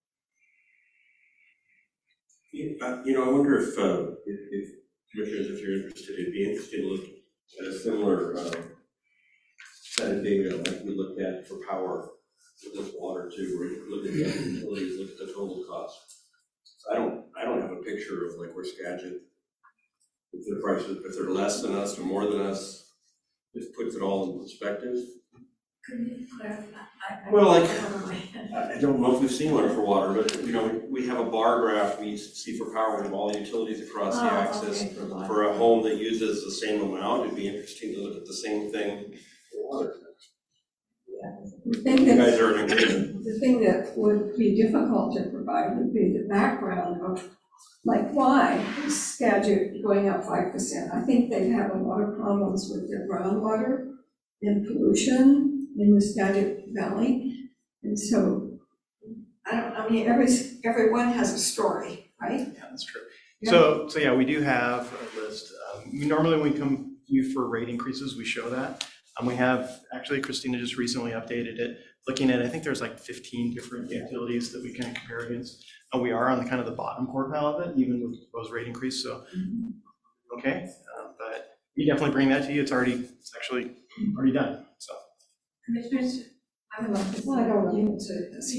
I wonder if commissioners, if you're interested, it'd be interesting to look at a similar set of data like we looked at for power with water too, where you look at the other utilities, look at the total cost. So I don't have a picture of like where Skagit, if the prices, if they're less than us or more than us, just puts it all in perspective. Could you clarify? Well, like, I don't know if we've seen one for water, but we have a bar graph we see for power, we have all the utilities across the axis. Okay, for a home that uses the same amount, it'd be interesting to look at the same thing for water. The thing You that- guys are in agreement. The thing that would be difficult to provide would be the background of, like, why is Skagit going up 5%? I think they have a lot of problems with their groundwater and pollution in the Skagit Valley. And so, I mean, everyone has a story, right? Yeah, that's true. Yeah. So yeah, we do have a list. Normally when we come to you for rate increases, we show that. We have, actually, Christina just recently updated it, looking at, I think there's like 15 different utilities that we can compare against. And we are on the kind of the bottom quartile of it, even with proposed rate increase, so, okay. But we definitely bring that to you. It's actually already done, so. Commissioners, I would like to, well, I don't even say this.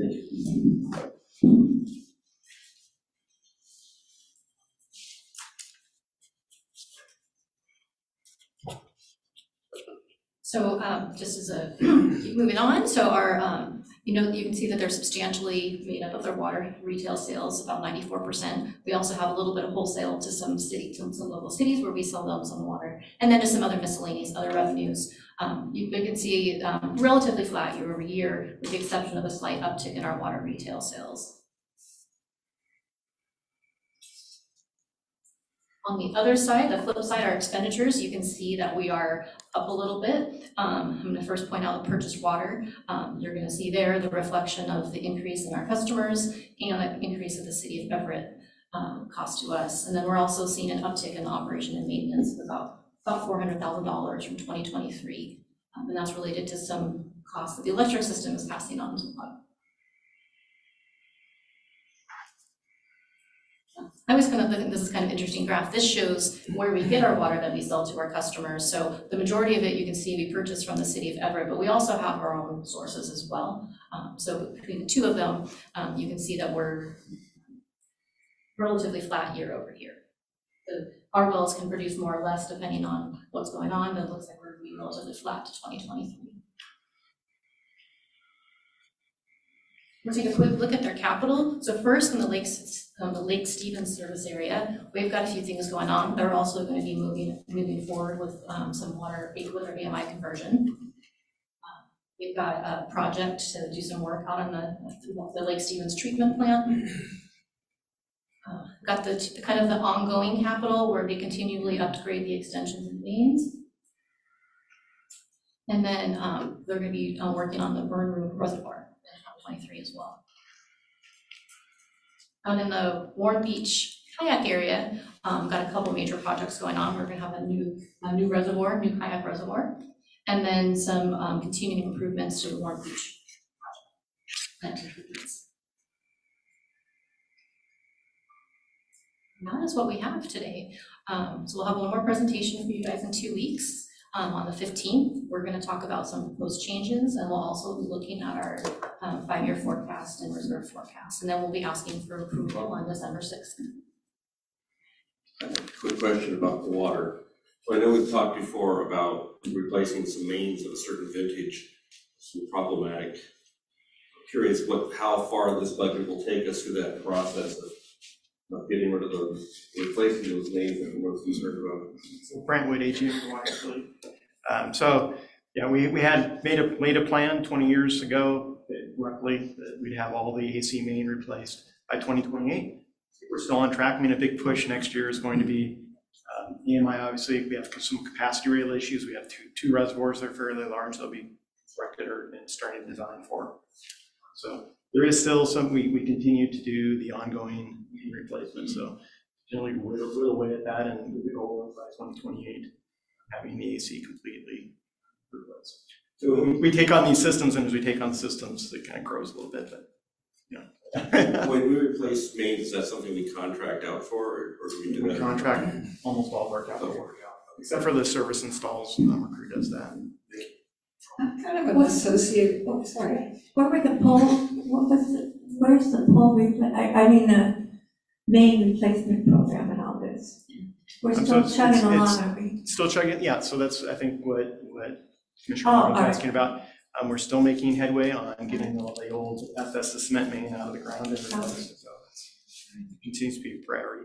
So just as keep moving on, so our, you can see that they're substantially made up of their water retail sales, about 94%. We also have a little bit of wholesale to some local cities where we sell them some water, and then to some other miscellaneous, other revenues. You can see relatively flat year over year, with the exception of a slight uptick in our water retail sales. On the other side, the flip side, our expenditures, you can see that we are up a little bit. I'm going to first point out the purchased water. You're going to see there the reflection of the increase in our customers and the increase of the city of Everett cost to us. And then we're also seeing an uptick in the operation and maintenance of about $400,000 from 2023. And that's related to some costs that the electric system is passing on to the public. I was kind of thinking this is kind of interesting graph. This shows where we get our water that we sell to our customers. So the majority of it, you can see we purchase from the city of Everett, but we also have our own sources as well. So between the two of them, you can see that we're relatively flat year over year. Our wells can produce more or less depending on what's going on, but it looks like we're going to be relatively flat to 2023. We'll take a quick look at their capital. So first, in the Lake Stevens service area, we've got a few things going on. They're also going to be moving forward with some water with our AMI conversion. We've got a project to do some work out on the Lake Stevens treatment plant. Got the kind of the ongoing capital where they continually upgrade the extensions and mains. And then they're going to be working on the Burn Room Reservoir in 2023 as well. Out in the Warren Beach kayak area, got a couple major projects going on. We're gonna have a new reservoir, new kayak reservoir, and then some continuing improvements to the Warren Beach project. And that is what we have today. So we'll have one more presentation for you guys in 2 weeks. On the 15th, we're going to talk about some proposed changes, and we'll also be looking at our 5-year forecast and reserve forecast. And then we'll be asking for approval on December 6th. Quick question about the water. So I know we've talked before about replacing some mains of a certain vintage, some problematic. I'm curious how far this budget will take us through that process of getting rid of those, replacing those mains that we're most concerned about. So Brentwood AGM Water Utility. So yeah, we had made a plan 20 years ago, roughly, that we'd have all the AC main replaced by 2028. We're still on track. I mean, a big push next year is going to be EMI. Obviously, we have some capacity rail issues. We have two reservoirs that are fairly large. They'll be constructed and starting to design for. So there is still some, we continue to do the ongoing main replacement. So generally we'll away at that, and we'll be over by 2028, having the AC completely replaced. So we take on these systems, and as we take on systems, it kind of grows a little bit, but When we replace mains, is that something we contract out for, or do we do that? we contract almost all of our capital work out, except for the service installs. Recruit does that. I'm kind of an associate, Where were the pole, where's the pole the main replacement program and all this? We're still chugging along, are we? Still chugging, yeah, so that's, I think, what Commissioner Oh, Morgan's all right. asking about. We're still making headway on getting all the old asbestos cement main out of the ground and replaced it, so it continues to be a priority.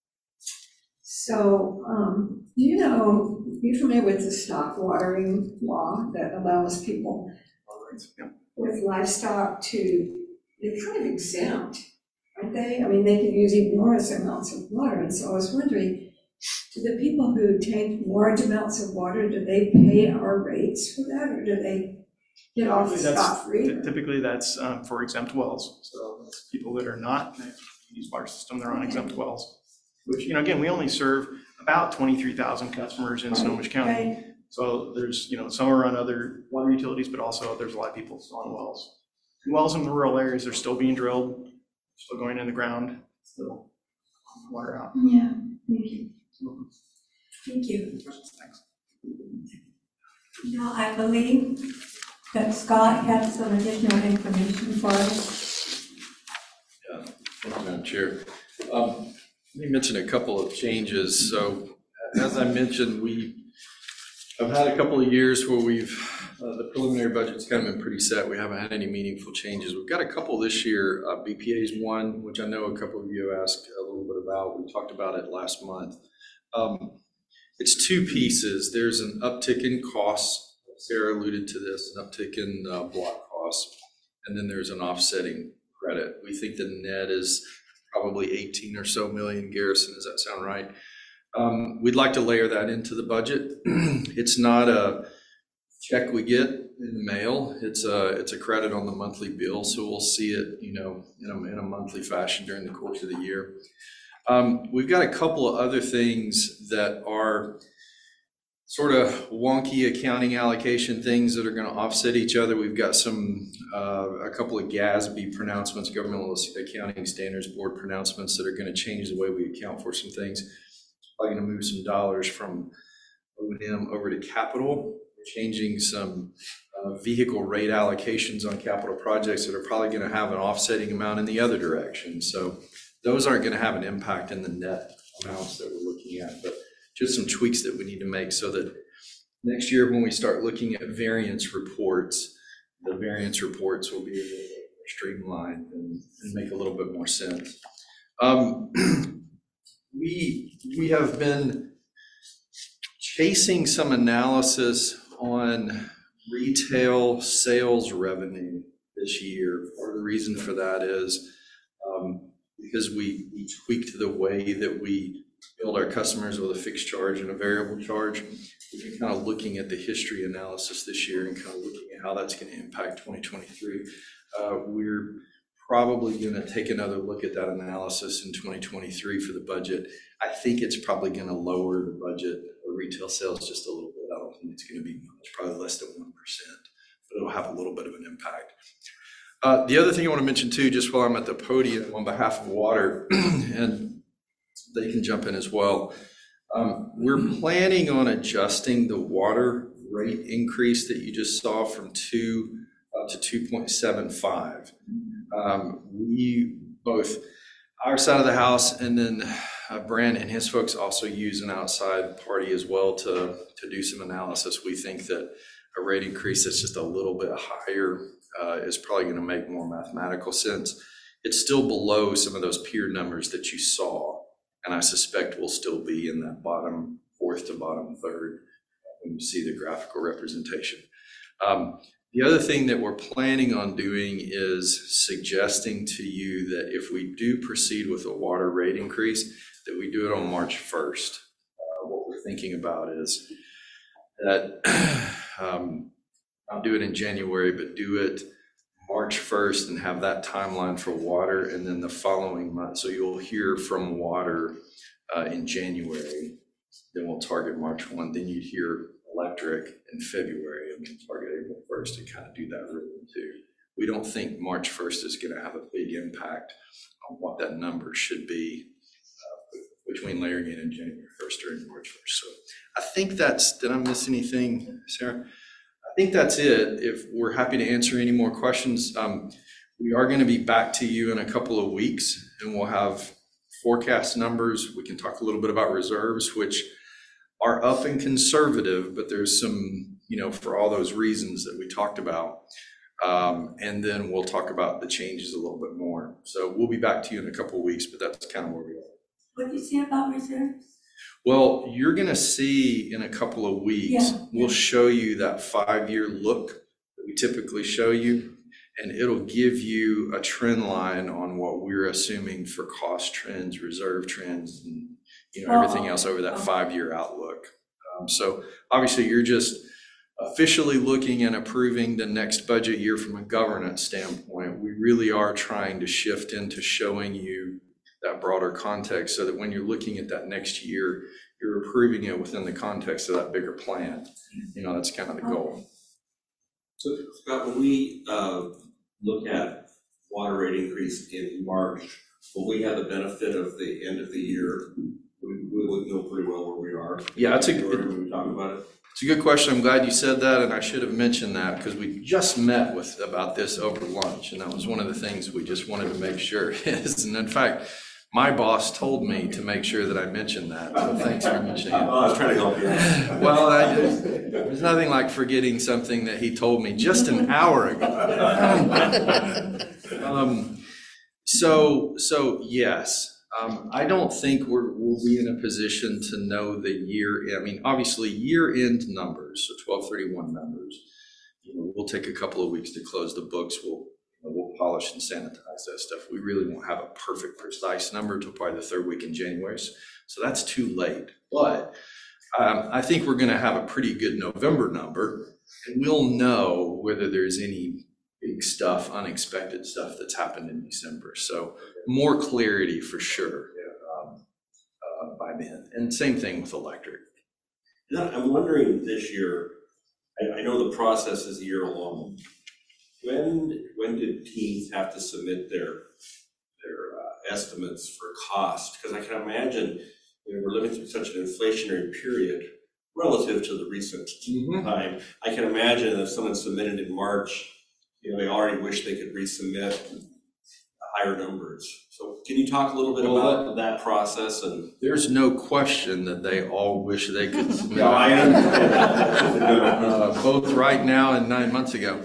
So, you're familiar with the stock watering law that allows people with livestock they're kind of exempt, aren't they? I mean, they can use enormous amounts of water, and so I was wondering, do the people who take large amounts of water, do they pay our rates for that, or do they get off scot-free? Typically, that's for exempt wells, so that's people that are not use water system, they're on exempt wells. Which, again, we only serve about 23,000 customers in Snohomish County. Right. So there's, some are on other water utilities, but also there's a lot of people still on wells. And wells in the rural areas are still being drilled, still going in the ground, still water out. Yeah, thank you. Thank you. Thanks. Now, I believe that Scott has some additional information for us. Yeah, thank you, Madam Chair. Let me mention a couple of changes. So as I mentioned, I've had a couple of years where the preliminary budget's kind of been pretty set. We haven't had any meaningful changes. We've got a couple this year. BPA is one, which I know a couple of you asked a little bit about. We talked about it last month. It's two pieces. There's an uptick in costs. Sarah alluded to this, an uptick in block costs. And then there's an offsetting credit. We think the net is probably 18 or so million. Garrison, does that sound right? We'd like to layer that into the budget. It's not a check we get in the mail. It's a credit on the monthly bill, so we'll see it, in a monthly fashion during the course of the year. We've got a couple of other things that are sort of wonky accounting allocation things that are going to offset each other. We've got a couple of GASB pronouncements, Governmental Accounting Standards Board pronouncements, that are going to change the way we account for some things. Probably going to move some dollars from O&M over to capital. We're changing some vehicle rate allocations on capital projects that are probably going to have an offsetting amount in the other direction. So those aren't going to have an impact in the net amounts that we're looking at, but just some tweaks that we need to make so that next year when we start looking at variance reports, the variance reports will be a little bit more streamlined and make a little bit more sense. We have been chasing some analysis on retail sales revenue this year. Part of the reason for that is because we tweaked the way that we build our customers with a fixed charge and a variable charge. We've been kind of looking at the history analysis this year and kind of looking at how that's going to impact 2023. We're probably gonna take another look at that analysis in 2023 for the budget. I think it's probably gonna lower the budget of retail sales just a little bit. I don't think it's gonna be much, probably less than 1%, but it'll have a little bit of an impact. The other thing I want to mention too, just while I'm at the podium on behalf of water, and they can jump in as well. We're planning on adjusting the water rate increase that you just saw from 2 to 2.75. We both, our side of the house, and then Brand and his folks also use an outside party as well to do some analysis. We think that a rate increase that's just a little bit higher is probably going to make more mathematical sense. It's still below some of those peer numbers that you saw, and I suspect we'll still be in that bottom fourth to bottom third when you see the graphical representation. The other thing that we're planning on doing is suggesting to you that if we do proceed with a water rate increase, that we do it on March 1st. What we're thinking about is that not do it in January, but do it March 1st and have that timeline for water, and then the following month. So you'll hear from water in January, then we'll target March 1, then you'd hear electric in February, and then target April 1st and kind of do that rhythm too. We don't think March 1st is going to have a big impact on what that number should be between layering in January 1st or March 1st. So I think that's, did I miss anything, Sarah? I think that's it. If we're happy to answer any more questions, we are going to be back to you in a couple of weeks, and we'll have forecast numbers. We can talk a little bit about reserves, which are up and conservative, but there's some, for all those reasons that we talked about. And then we'll talk about the changes a little bit more. So we'll be back to you in a couple of weeks, but that's kind of where we are. What do you say about reserves? Well, you're going to see in a couple of weeks, we'll show you that 5-year look that we typically show you, and it'll give you a trend line on what we're assuming for cost trends, reserve trends, and everything else over that 5-year outlook. So obviously you're just officially looking and approving the next budget year from a governance standpoint. We really are trying to shift into showing you that broader context so that when you're looking at that next year, you're approving it within the context of that bigger plan. That's kind of the goal. So Scott, when we look at water rate increase in March, will we have the benefit of the end of the year? We would know pretty well where we are. Yeah, when we talk about it. It's a good question. I'm glad you said that, and I should have mentioned that because we just met about this over lunch, and that was one of the things we just wanted to make sure is. And in fact, my boss told me to make sure that I mentioned that. So thanks for mentioning it. I was trying to help you. Well, there's nothing like forgetting something that he told me just an hour ago. So yes. I don't think we'll be in a position to know the year. I mean, obviously year-end numbers, so 12/31 numbers, we'll take a couple of weeks to close the books. We'll polish and sanitize that stuff. We really won't have a perfect, precise number until probably the third week in January. So that's too late. But I think we're going to have a pretty good November number, and we'll know whether there's any big stuff, unexpected stuff that's happened in December. So more clarity for sure by then. And same thing with electric. I'm wondering this year, I know the process is a year long. When did teams have to submit their estimates for cost? Because I can imagine we're living through such an inflationary period relative to the recent time. I can imagine if someone submitted in March, they already wish they could resubmit higher numbers. So can you talk a little bit about that process? And there's no question that they all wish they could submit. No, I understand. Both right now and 9 months ago.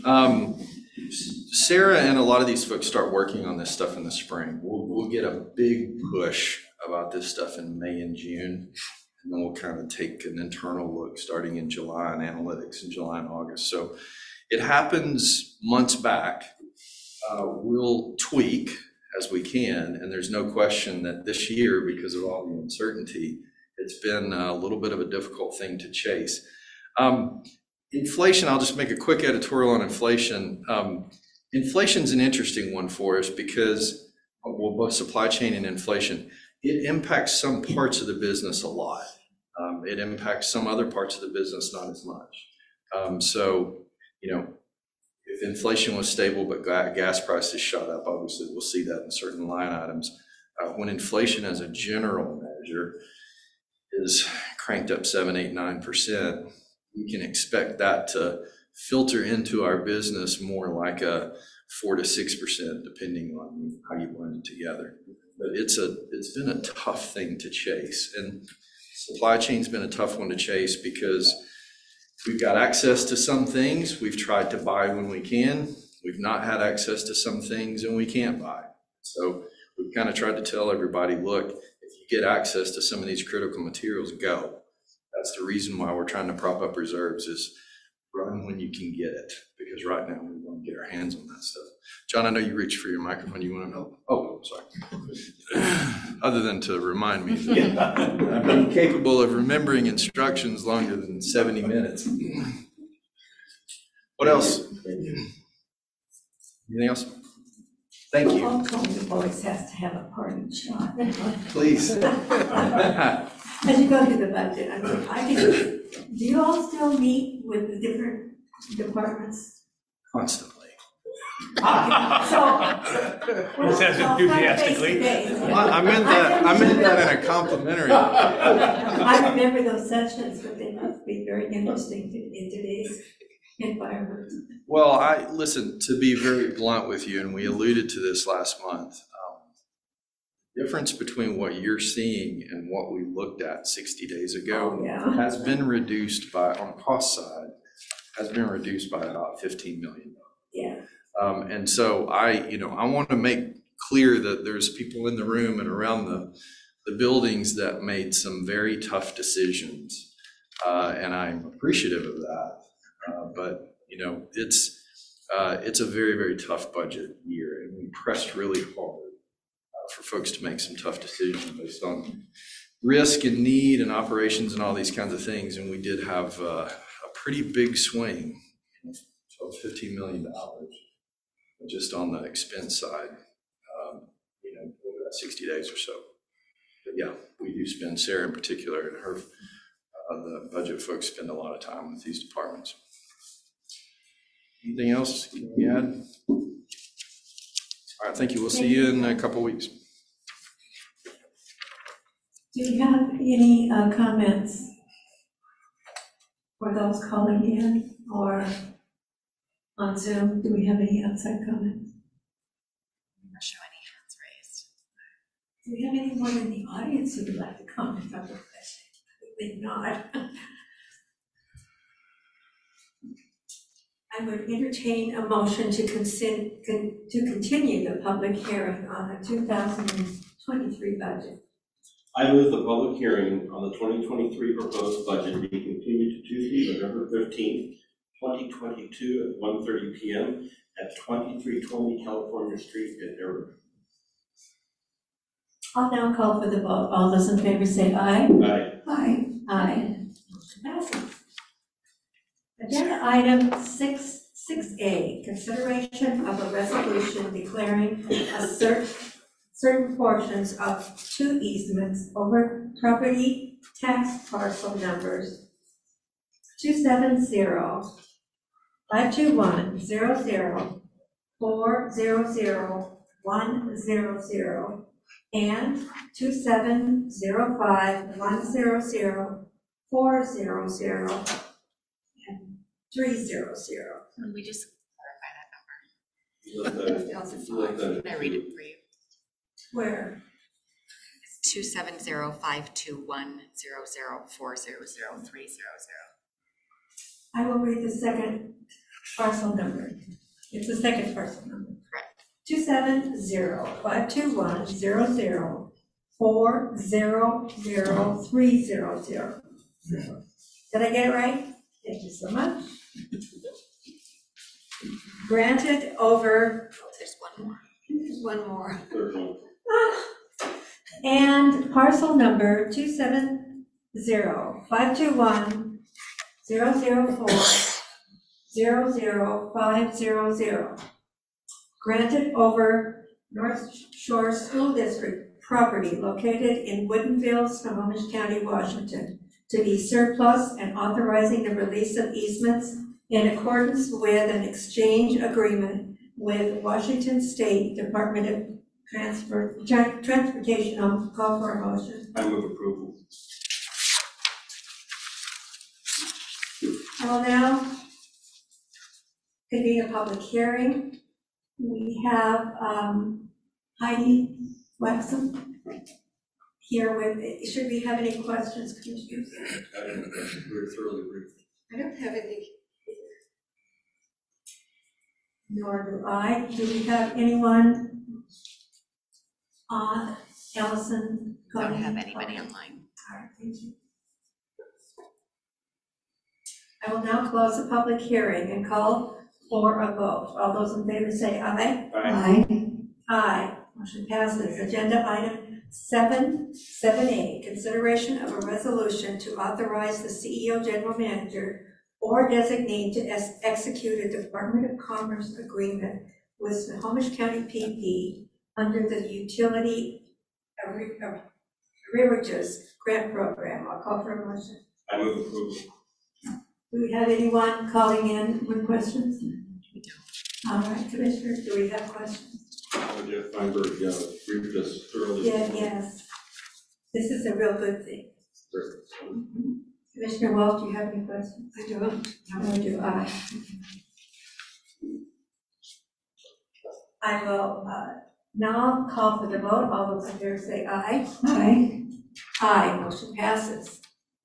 Sarah and a lot of these folks start working on this stuff in the spring. We'll get a big push about this stuff in May and June. And then we'll kind of take an internal look starting in July and analytics in July and August. So it happens months back. We'll tweak as we can, and there's no question that this year, because of all the uncertainty, it's been a little bit of a difficult thing to chase. Inflation, I'll just make a quick editorial on inflation. Inflation's an interesting one for us because, well, both supply chain and inflation, it impacts some parts of the business a lot. It impacts some other parts of the business not as much. So, you know, if inflation was stable but gas prices shot up, obviously we'll see that in certain line items. When inflation as a general measure is cranked up 7, 8, 9%, we can expect that to filter into our business more like a 4 to 6%, depending on how you blend it together. But it's been a tough thing to chase, and supply chain's been a tough one to chase because we've got access to some things. We've tried to buy when we can. We've not had access to some things and we can't buy. So we've kind of tried to tell everybody, look, if you get access to some of these critical materials, go. That's the reason why we're trying to prop up reserves, is run when you can get it, because right now we want to get our hands on that stuff. John, I know you reached for your microphone. You want to know? Oh, sorry. Other than to remind me that I've been capable of remembering instructions longer than 70 minutes. What else? Anything else? Thank you. All Tony Boyce has to have a parting shot. Please. As you go through the budget, do you all still meet with the different departments? Constantly. Says enthusiastically. I meant that in a complimentary. I remember those sessions, but they must be very interesting in today's environment. Well, listen, to be very blunt with you, and we alluded to this last month, difference between what you're seeing and what we looked at 60 days ago has been reduced by, on the cost side, has been reduced by about $15 million. Yeah. And so I want to make clear that there's people in the room and around the buildings that made some very tough decisions, and I'm appreciative of that. But it's a very, very tough budget year, and we pressed really hard for folks to make some tough decisions based on risk and need and operations and all these kinds of things. And we did have a pretty big swing, so $15 million just on the expense side, over that 60 days or so. But yeah, we do spend, Sarah in particular, and her, the budget folks spend a lot of time with these departments. Anything else you add? All right, thank you. We'll see you in a couple weeks. Do you have any comments for those calling in or on Zoom? Do we have any outside comments? I'm not sure any hands raised. Do we have anyone in the audience who would like to comment on the question? I think not. I would entertain a motion to continue the public hearing on the 2023 budget. I move the public hearing on the 2023 proposed budget be continued to Tuesday, November 15th, 2022 at 1:30 p.m. at 2320 California Street in Arizona. I'll now call for the vote. All those in favor say aye. Aye. Aye. Aye. Motion passes. Agenda item 6A, consideration of a resolution declaring a certain portions of 2 easements over property tax parcel numbers 270-521-00-400 and 2705-100-400 and 300. Can we just Let clarify that number? Can I read it for you? Where? It's 270-521-00-400-300. I will read the second parcel number. It's the second parcel number. Correct. 270-521-00-400-300. Did I get it right? Thank you so much. Granted over. Oh, there's one more. There's one more. And parcel number 270-521-004-00500. granted over North Shore School District property located in Woodinville, Snohomish County, Washington, to be surplus and authorizing the release of easements in accordance with an exchange agreement with Washington State Department of Transportation. I'll call for a motion. I move approval. I will now convene a public hearing. We have Heidi Waxham here with, should we have any questions, Commissioners? I don't have a question. We're thoroughly briefed. I don't have any. Nor do I. Do we have anyone? Allison? Don't have anybody online. All right, thank you. I will now close the public hearing and call for a vote. All those in favor say aye. Aye. Aye. Motion passes. Agenda item 7A, consideration of a resolution to authorize the CEO, General Manager, or designate to execute a Department of Commerce agreement with Snohomish County PD under the Utility Arrearages Grant Program. I'll call for a motion. I move approval. Do we have anyone calling in with questions? All right, Commissioners, do we have questions? Jeff Feinberg, briefed us thoroughly. Yes. This is a real good thing. Commissioner Wolf, do you have any questions? I do. I do. I will now call for the vote. All those in favor say aye. Aye. Aye. Motion passes.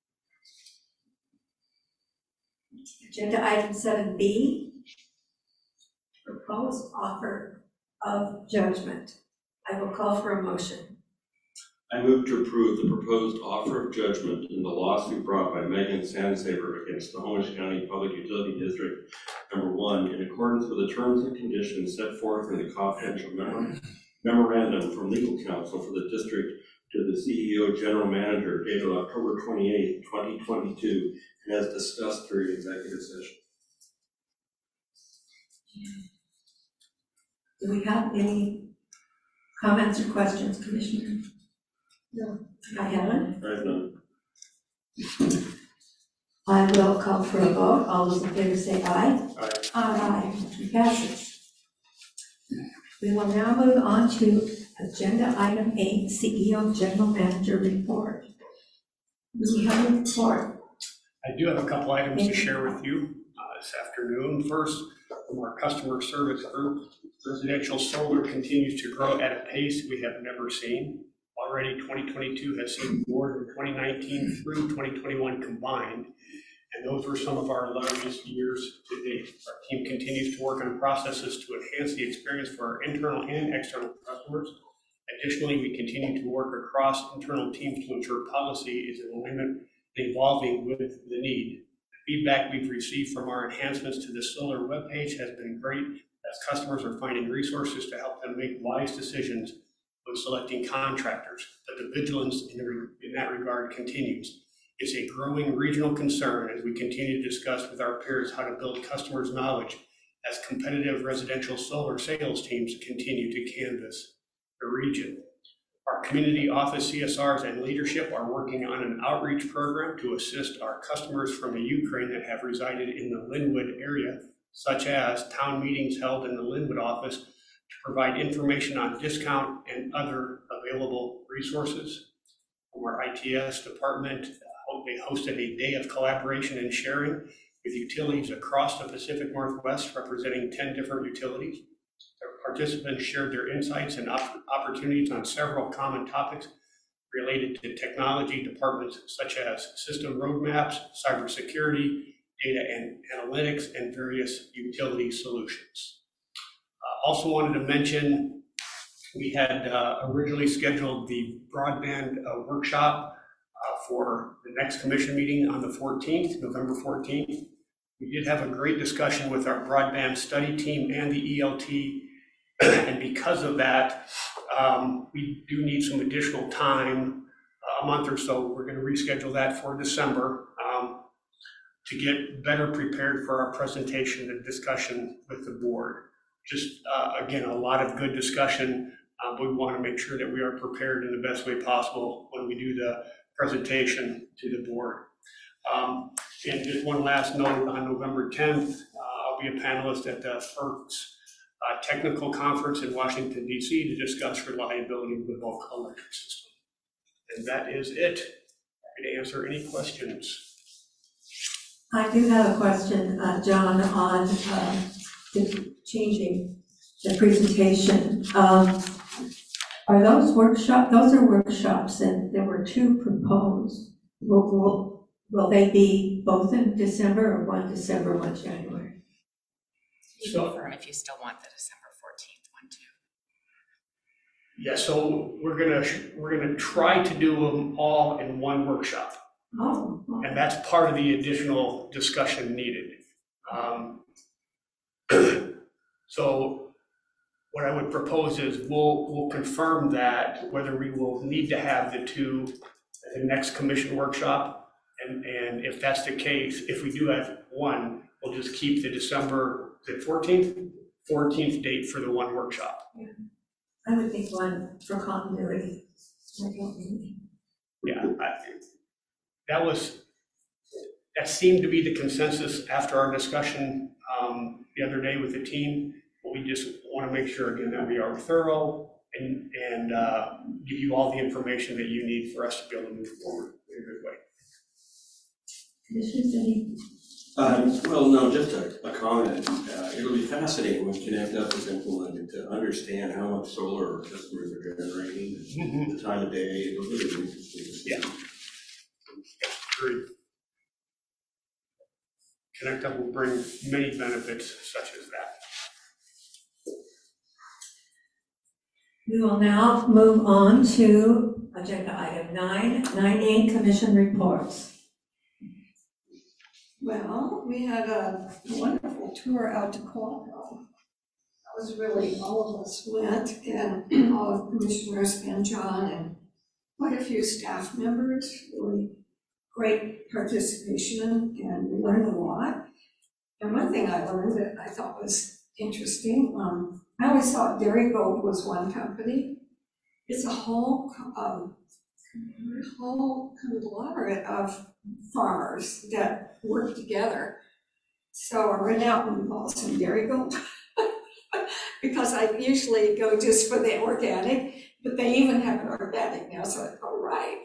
Agenda item 7B, proposed offer of judgment. I will call for a motion. I move to approve the proposed offer of judgment in the lawsuit brought by Megan Sandsaver against the Snohomish County Public Utility District Number 1 in accordance with the terms and conditions set forth in the confidential memorandum from legal counsel for the district to the CEO General Manager dated October 28, 2022, and as discussed during executive session. Do we have any comments or questions, Commissioner? No, I haven't. I have none. I will call for a vote. All those in favor say aye. Aye. Aye. Motion passes. We will now move on to agenda item 8, CEO General Manager report. Do we have a report? I do have a couple items to share with you this afternoon. First, from our customer service group, residential solar continues to grow at a pace we have never seen. Already 2022 has seen more than 2019 through 2021 combined, and those were some of our largest years to date. Our team continues to work on processes to enhance the experience for our internal and external customers. Additionally, we continue to work across internal teams to ensure policy is in alignment and evolving with the need. The feedback we've received from our enhancements to the solar webpage has been great, as customers are finding resources to help them make wise decisions when selecting contractors, but the vigilance in that regard continues. It's a growing regional concern as we continue to discuss with our peers how to build customers' knowledge as competitive residential solar sales teams continue to canvass the region. Our community office CSRs and leadership are working on an outreach program to assist our customers from the Ukraine that have resided in the Linwood area, such as town meetings held in the Linwood office, to provide information on discount and other available resources. From our ITS department, they hosted a day of collaboration and sharing with utilities across the Pacific Northwest, representing 10 different utilities. The participants shared their insights and opportunities on several common topics related to technology departments such as system roadmaps, cybersecurity, data and analytics, and various utility solutions. Also wanted to mention, we had originally scheduled the broadband workshop for the next commission meeting on the 14th, November 14th. We did have a great discussion with our broadband study team and the ELT, and because of that, we do need some additional time, a month or so. We're going to reschedule that for December to get better prepared for our presentation and discussion with the board. just, again, a lot of good discussion. We want to make sure that we are prepared in the best way possible when we do the presentation to the board. And just one last note, on November 10th, I'll be a panelist at the FERC's technical conference in Washington, D.C. to discuss reliability of the bulk electric system. And that is it. Happy to answer any questions. I do have a question, John, on changing the presentation. Are those are workshops, and there were 2 proposed. Will they be both in December, or one December, one January? So, if you still want the December 14th one too. yeah, so we're gonna try to do them all in one workshop. Oh. And that's part of the additional discussion needed. So what I would propose is we'll confirm that whether we will need to have the 2 at the next commission workshop. And if that's the case, if we do have one, we'll just keep the December, the 14th date for the one workshop. Yeah. I would think one for continuity. Yeah, that seemed to be the consensus after our discussion the other day with the team. But we just want to make sure again that we are thorough and give you all the information that you need for us to be able to move forward in a good way. Well, no, just a comment. It'll be fascinating when Connect Up is implemented to understand how much solar our customers are generating, and the time of day. It'll really be interesting to see. Yeah. Agreed. Connect Up will bring many benefits such as that. We will now move on to agenda item 9, commission reports. Well, we had a wonderful tour out to Quantico. That was really, all of us went, and all of the commissioners and John and quite a few staff members, really great participation, and we learned a lot. And one thing I learned that I thought was interesting, I always thought Dairy Gold was one company. It's a whole conglomerate of farmers that work together. So I went out and bought some Dairy Gold because I usually go just for the organic, but they even have an organic now, so I thought, right.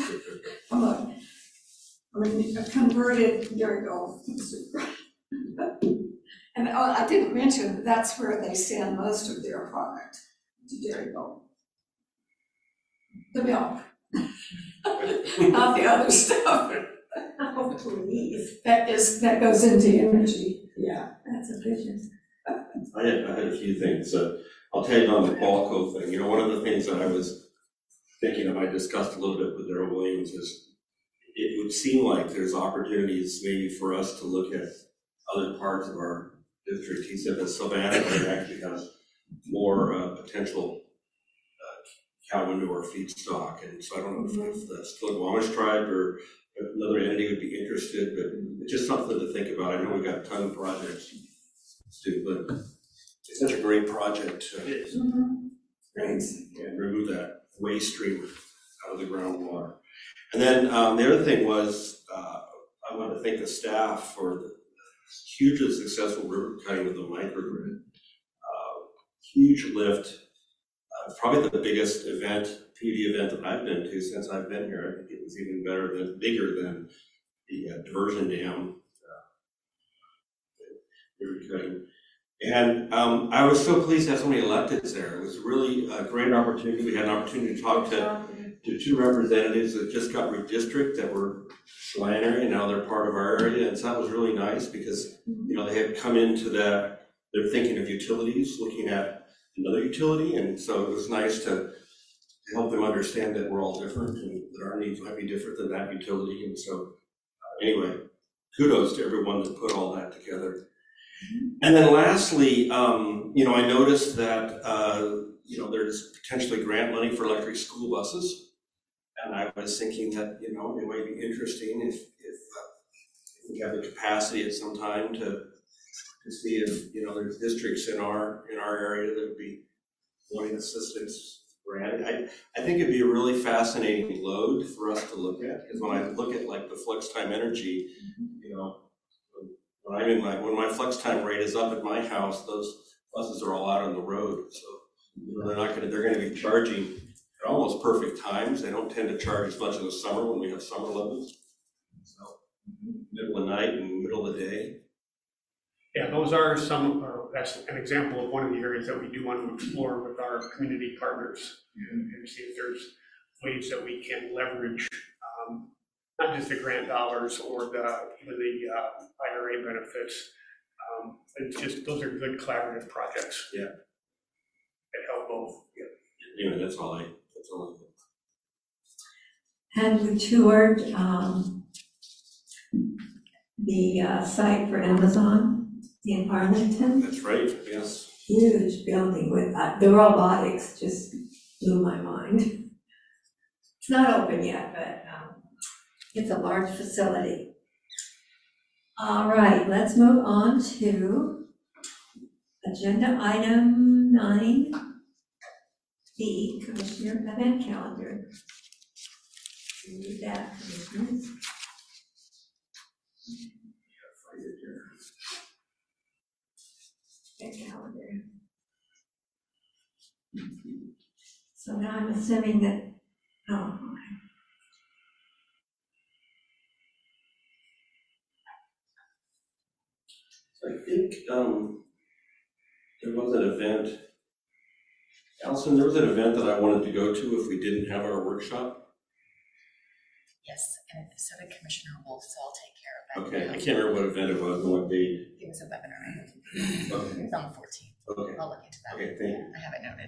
I'm a converted Dairy Gold consumer. And I didn't mention that's where they send most of their product, to Dairy Gold. The milk. Not the other stuff. Oh, please. That goes into energy. Yeah. That's efficient. I had a few things. I'll tell you on the Qualco thing. You know, one of the things that I was thinking of, I discussed a little bit with Darrell Williams, is it would seem like there's opportunities maybe for us to look at other parts of our district. He said that Savannah actually has more potential cow manure feedstock, and so I don't know if the Squamish tribe or another entity would be interested, but it's just something to think about. I know we've got a ton of projects to do, but it's such a great project to Great. and remove that waste stream out of the groundwater. And then the other thing was, I want to thank the staff for the hugely successful river cutting with the microgrid. Huge lift. Probably the biggest event, PUD event that I've been to since I've been here. I think it was even bigger than the diversion dam river cutting. And I was so pleased to have so many electeds there. It was really a great opportunity. We had an opportunity to talk to 2 representatives that just got redistricted that were Chelan area, and now they're part of our area. And so that was really nice because, you know, they had come into they're thinking of utilities, looking at another utility. And so it was nice to help them understand that we're all different and that our needs might be different than that utility. And so anyway, kudos to everyone that put all that together. And then lastly, you know, I noticed that, you know, there's potentially grant money for electric school buses. And I was thinking that, you know, it might be interesting if we have the capacity at some time to to see if, you know, there's districts in our area that would be wanting assistance granted. I think it'd be a really fascinating load for us to look at, because when I look at like the flex time energy, you know, when my flex time rate is up at my house, those buses are all out on the road. So, you know, they're gonna be charging at almost perfect times. They don't tend to charge as much in the summer when we have summer levels. So, middle of night and middle of the day. Yeah, those are that's an example of one of the areas that we do want to explore with our community partners and see if there's ways that we can leverage not just the grant dollars or even the IRA benefits. It's just, those are good collaborative projects. Yeah. That help both. Yeah. Anyway, that's all I And we toured the site for Amazon in Arlington. That's right, yes. Huge building with, the robotics just blew my mind. It's not open yet, but it's a large facility. All right, let's move on to agenda item 9B, Commissioner Event Calendar. Read that, Commissioners. Event calendar. So now I'm assuming that, I think there was an event, Allison, there was an event that I wanted to go to if we didn't have our workshop. Yes, and so did Commissioner Wolf, so I'll take care of that. Okay, I can't remember what event it was and what date. It was a webinar. Okay. It was on the 14th. Okay. I'll look into that. Okay, thank you. I have it noted.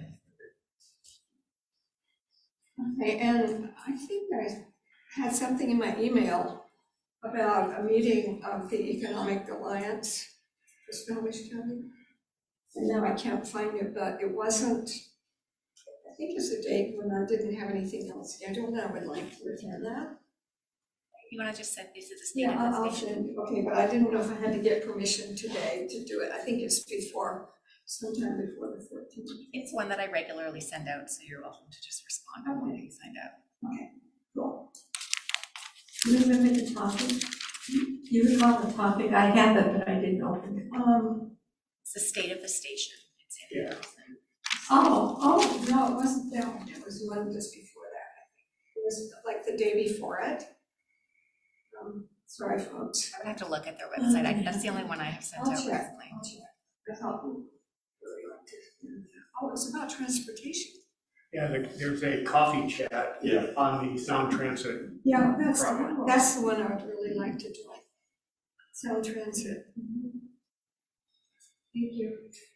Okay, and I think I had something in my email about a meeting of the Economic Alliance for Snohomish County. And now I can't find it, but it wasn't, I think it's a date when I didn't have anything else scheduled, and I would like to attend that. You want to just send these to the state? Yeah, I'll send, okay, but I didn't know if I had to get permission today to do it. I think it's sometime before the 14th. It's one that I regularly send out, so you're welcome to just respond when you sign out. Okay, cool. do you remember the topic? Do you recall the topic? I have it, but I didn't open it. It's the state of the station. It's in Yeah. Oh, no, it wasn't that one. It was the one just before that. It was like the day before it. Sorry, folks. I would have to look at their website. That's the only one I have sent out recently. I'll check. I thought, oh, it's about transportation. Yeah, there's a coffee chat on the Sound Transit. Yeah, that's the one I would really like to do. Sound Transit. Thank you.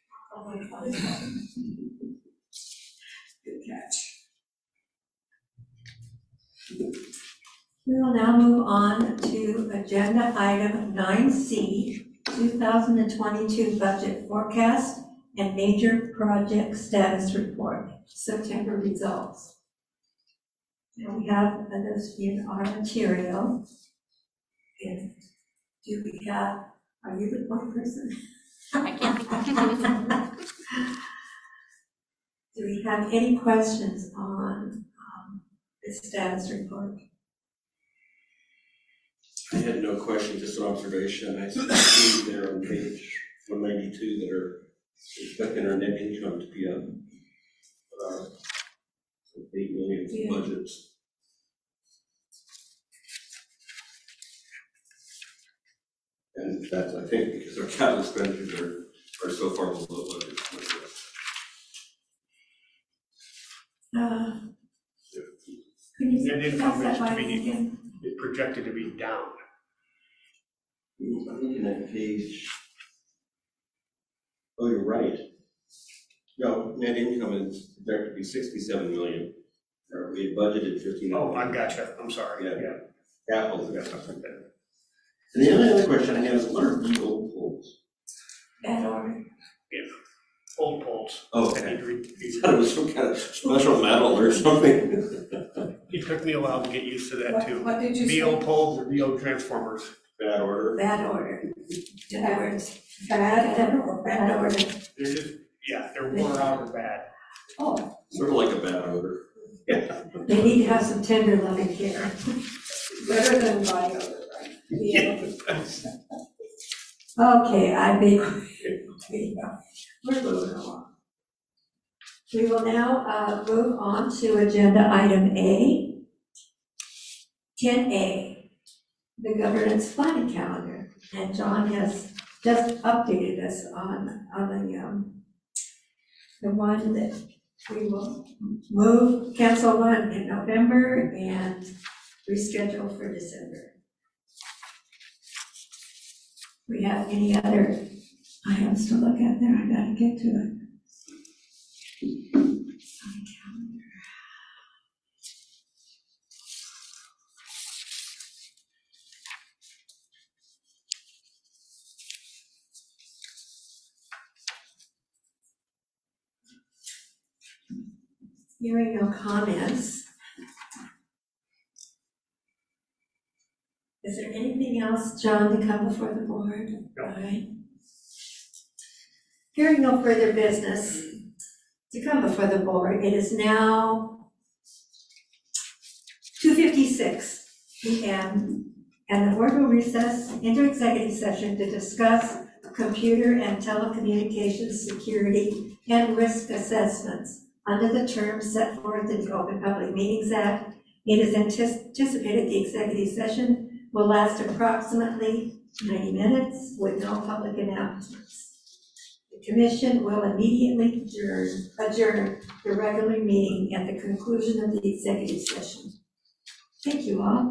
Good catch. We will now move on to agenda item 9C, 2022 budget forecast and major project status report, September results. And we have those in our material. And do we have, are you the point person? I can't. Do we have any questions on the status report? I had no question, just an observation. I see there on page 192 that are expecting our net income to be up about 8 million for budgets. And that's, I think, because our capital expenditures are so far below budget. Could you Net income pass that by is again? projected to be down. I'm looking at page, oh, you're right. No, net income is projected to be 67 million. We had budgeted 15. Oh, I gotcha, I'm sorry, yeah. Capital is something like that. And the only other question I have is, what are the old poles? Bad order. Yeah, old poles. Oh, okay. I thought it was some kind of special metal or something. It took me a while to get used to that too. What did you say? VO poles or VO transformers. Bad order. Bad order. In other words, bad or bad odor? They're just, yeah, they're wore out or bad. Oh, Sort of like a bad odor. they need to have some tender loving care. Better than body odor, right? Yeah. Okay, I think we're moving along. We will now move on to agenda item A. 10A, the governance planning calendar. And John has just updated us on the one that we will cancel one in November and reschedule for December. We have any other items to look at there? I gotta get to it. Hearing no comments. Is there anything else, John, to come before the board? No. All right. Hearing no further business to come before the board, it is now 2:56 p.m. and the board will recess into executive session to discuss computer and telecommunications security and risk assessments under the terms set forth in the Open Public Meetings Act. It is anticipated the executive session will last approximately 90 minutes with no public announcements. The commission will immediately adjourn the regular meeting at the conclusion of the executive session. Thank you all.